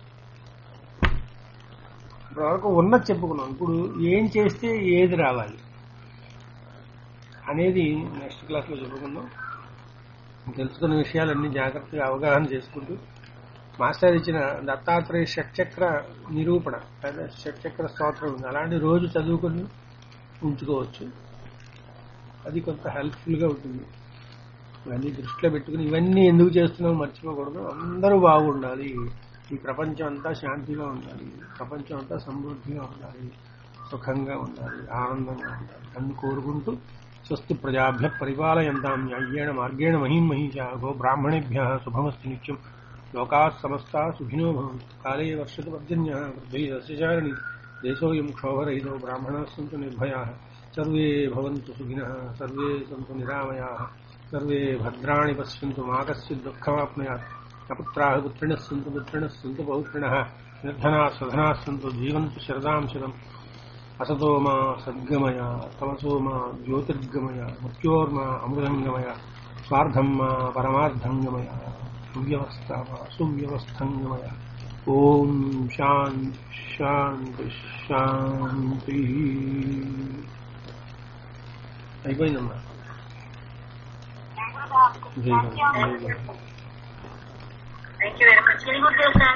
ఇప్పటివరకు ఉన్నది చెప్పుకున్నాం. ఇప్పుడు ఏం చేస్తే ఏది రావాలి అనేది నెక్స్ట్ క్లాస్లో చెప్పుకుందాం. తెలుసుకున్న విషయాలన్నీ జాగ్రత్తగా అవగాహన చేసుకుంటూ మాస్టర్ ఇచ్చిన దత్తాత్రేయ షట్చక్ర నిరూపణ, షట్చక్ర స్తోత్రం ఉంది, అలాంటి రోజు చదువుకుని ఉంచుకోవచ్చు. అది కొంత హెల్ప్ఫుల్గా ఉంటుంది. ఇవన్నీ దృష్టిలో పెట్టుకుని ఇవన్నీ ఎందుకు చేస్తున్నామో మర్చిపోకూడదు. అందరూ బాగుండాలి, ఈ ప్రపంచం అంతా శాంతిగా ఉండాలి, ప్రపంచం అంతా సమృద్ధిగా ఉండాలి, సుఖంగా ఉండాలి, ఆనందంగా ఉండాలి అని కోరుకుంటూ స్వస్తి ప్రజాభ్య పరిపాలయంతాం న్యాయేణ మార్గేణ మహీం మహీషా గో బ్రాహ్మణేభ్యః శుభమస్తు నిత్యం లోకాః సమస్తాః సుఖినో భవంతు కాలే వర్షతు పర్జన్యః పృథ్వీ సస్యశాలినీ దేశోऽयं క్షోభరహితో బ్రాహ్మణాः సन्तు నిర్భయాः సర్వే భవంతు సుఖినः సర్వే సంతు నిరామయాः సర్వే భద్రాణి పశ్యంతు మా కశ్చిద్ దుఃఖమాప్నుయాత్ అపుత్రాः పుత్రిణः సन्तు పుత్రిణः సन्तు పౌత్రిణः నిర్ధనాः సధనాः సन्तు జీవంతు శరదాం శతం असतो मा सद्गमय तमसो मा ज्योतिर्गमय मृत्योर्मा अमृतंगमय स्वार्थं मा परमार्थंगमय सुव्यवस्था मा सुव्यवस्थंगमय। ओम शांति शांति शांति। అయిపోయిందమ్మా. Thank you very much. Gurudev sir.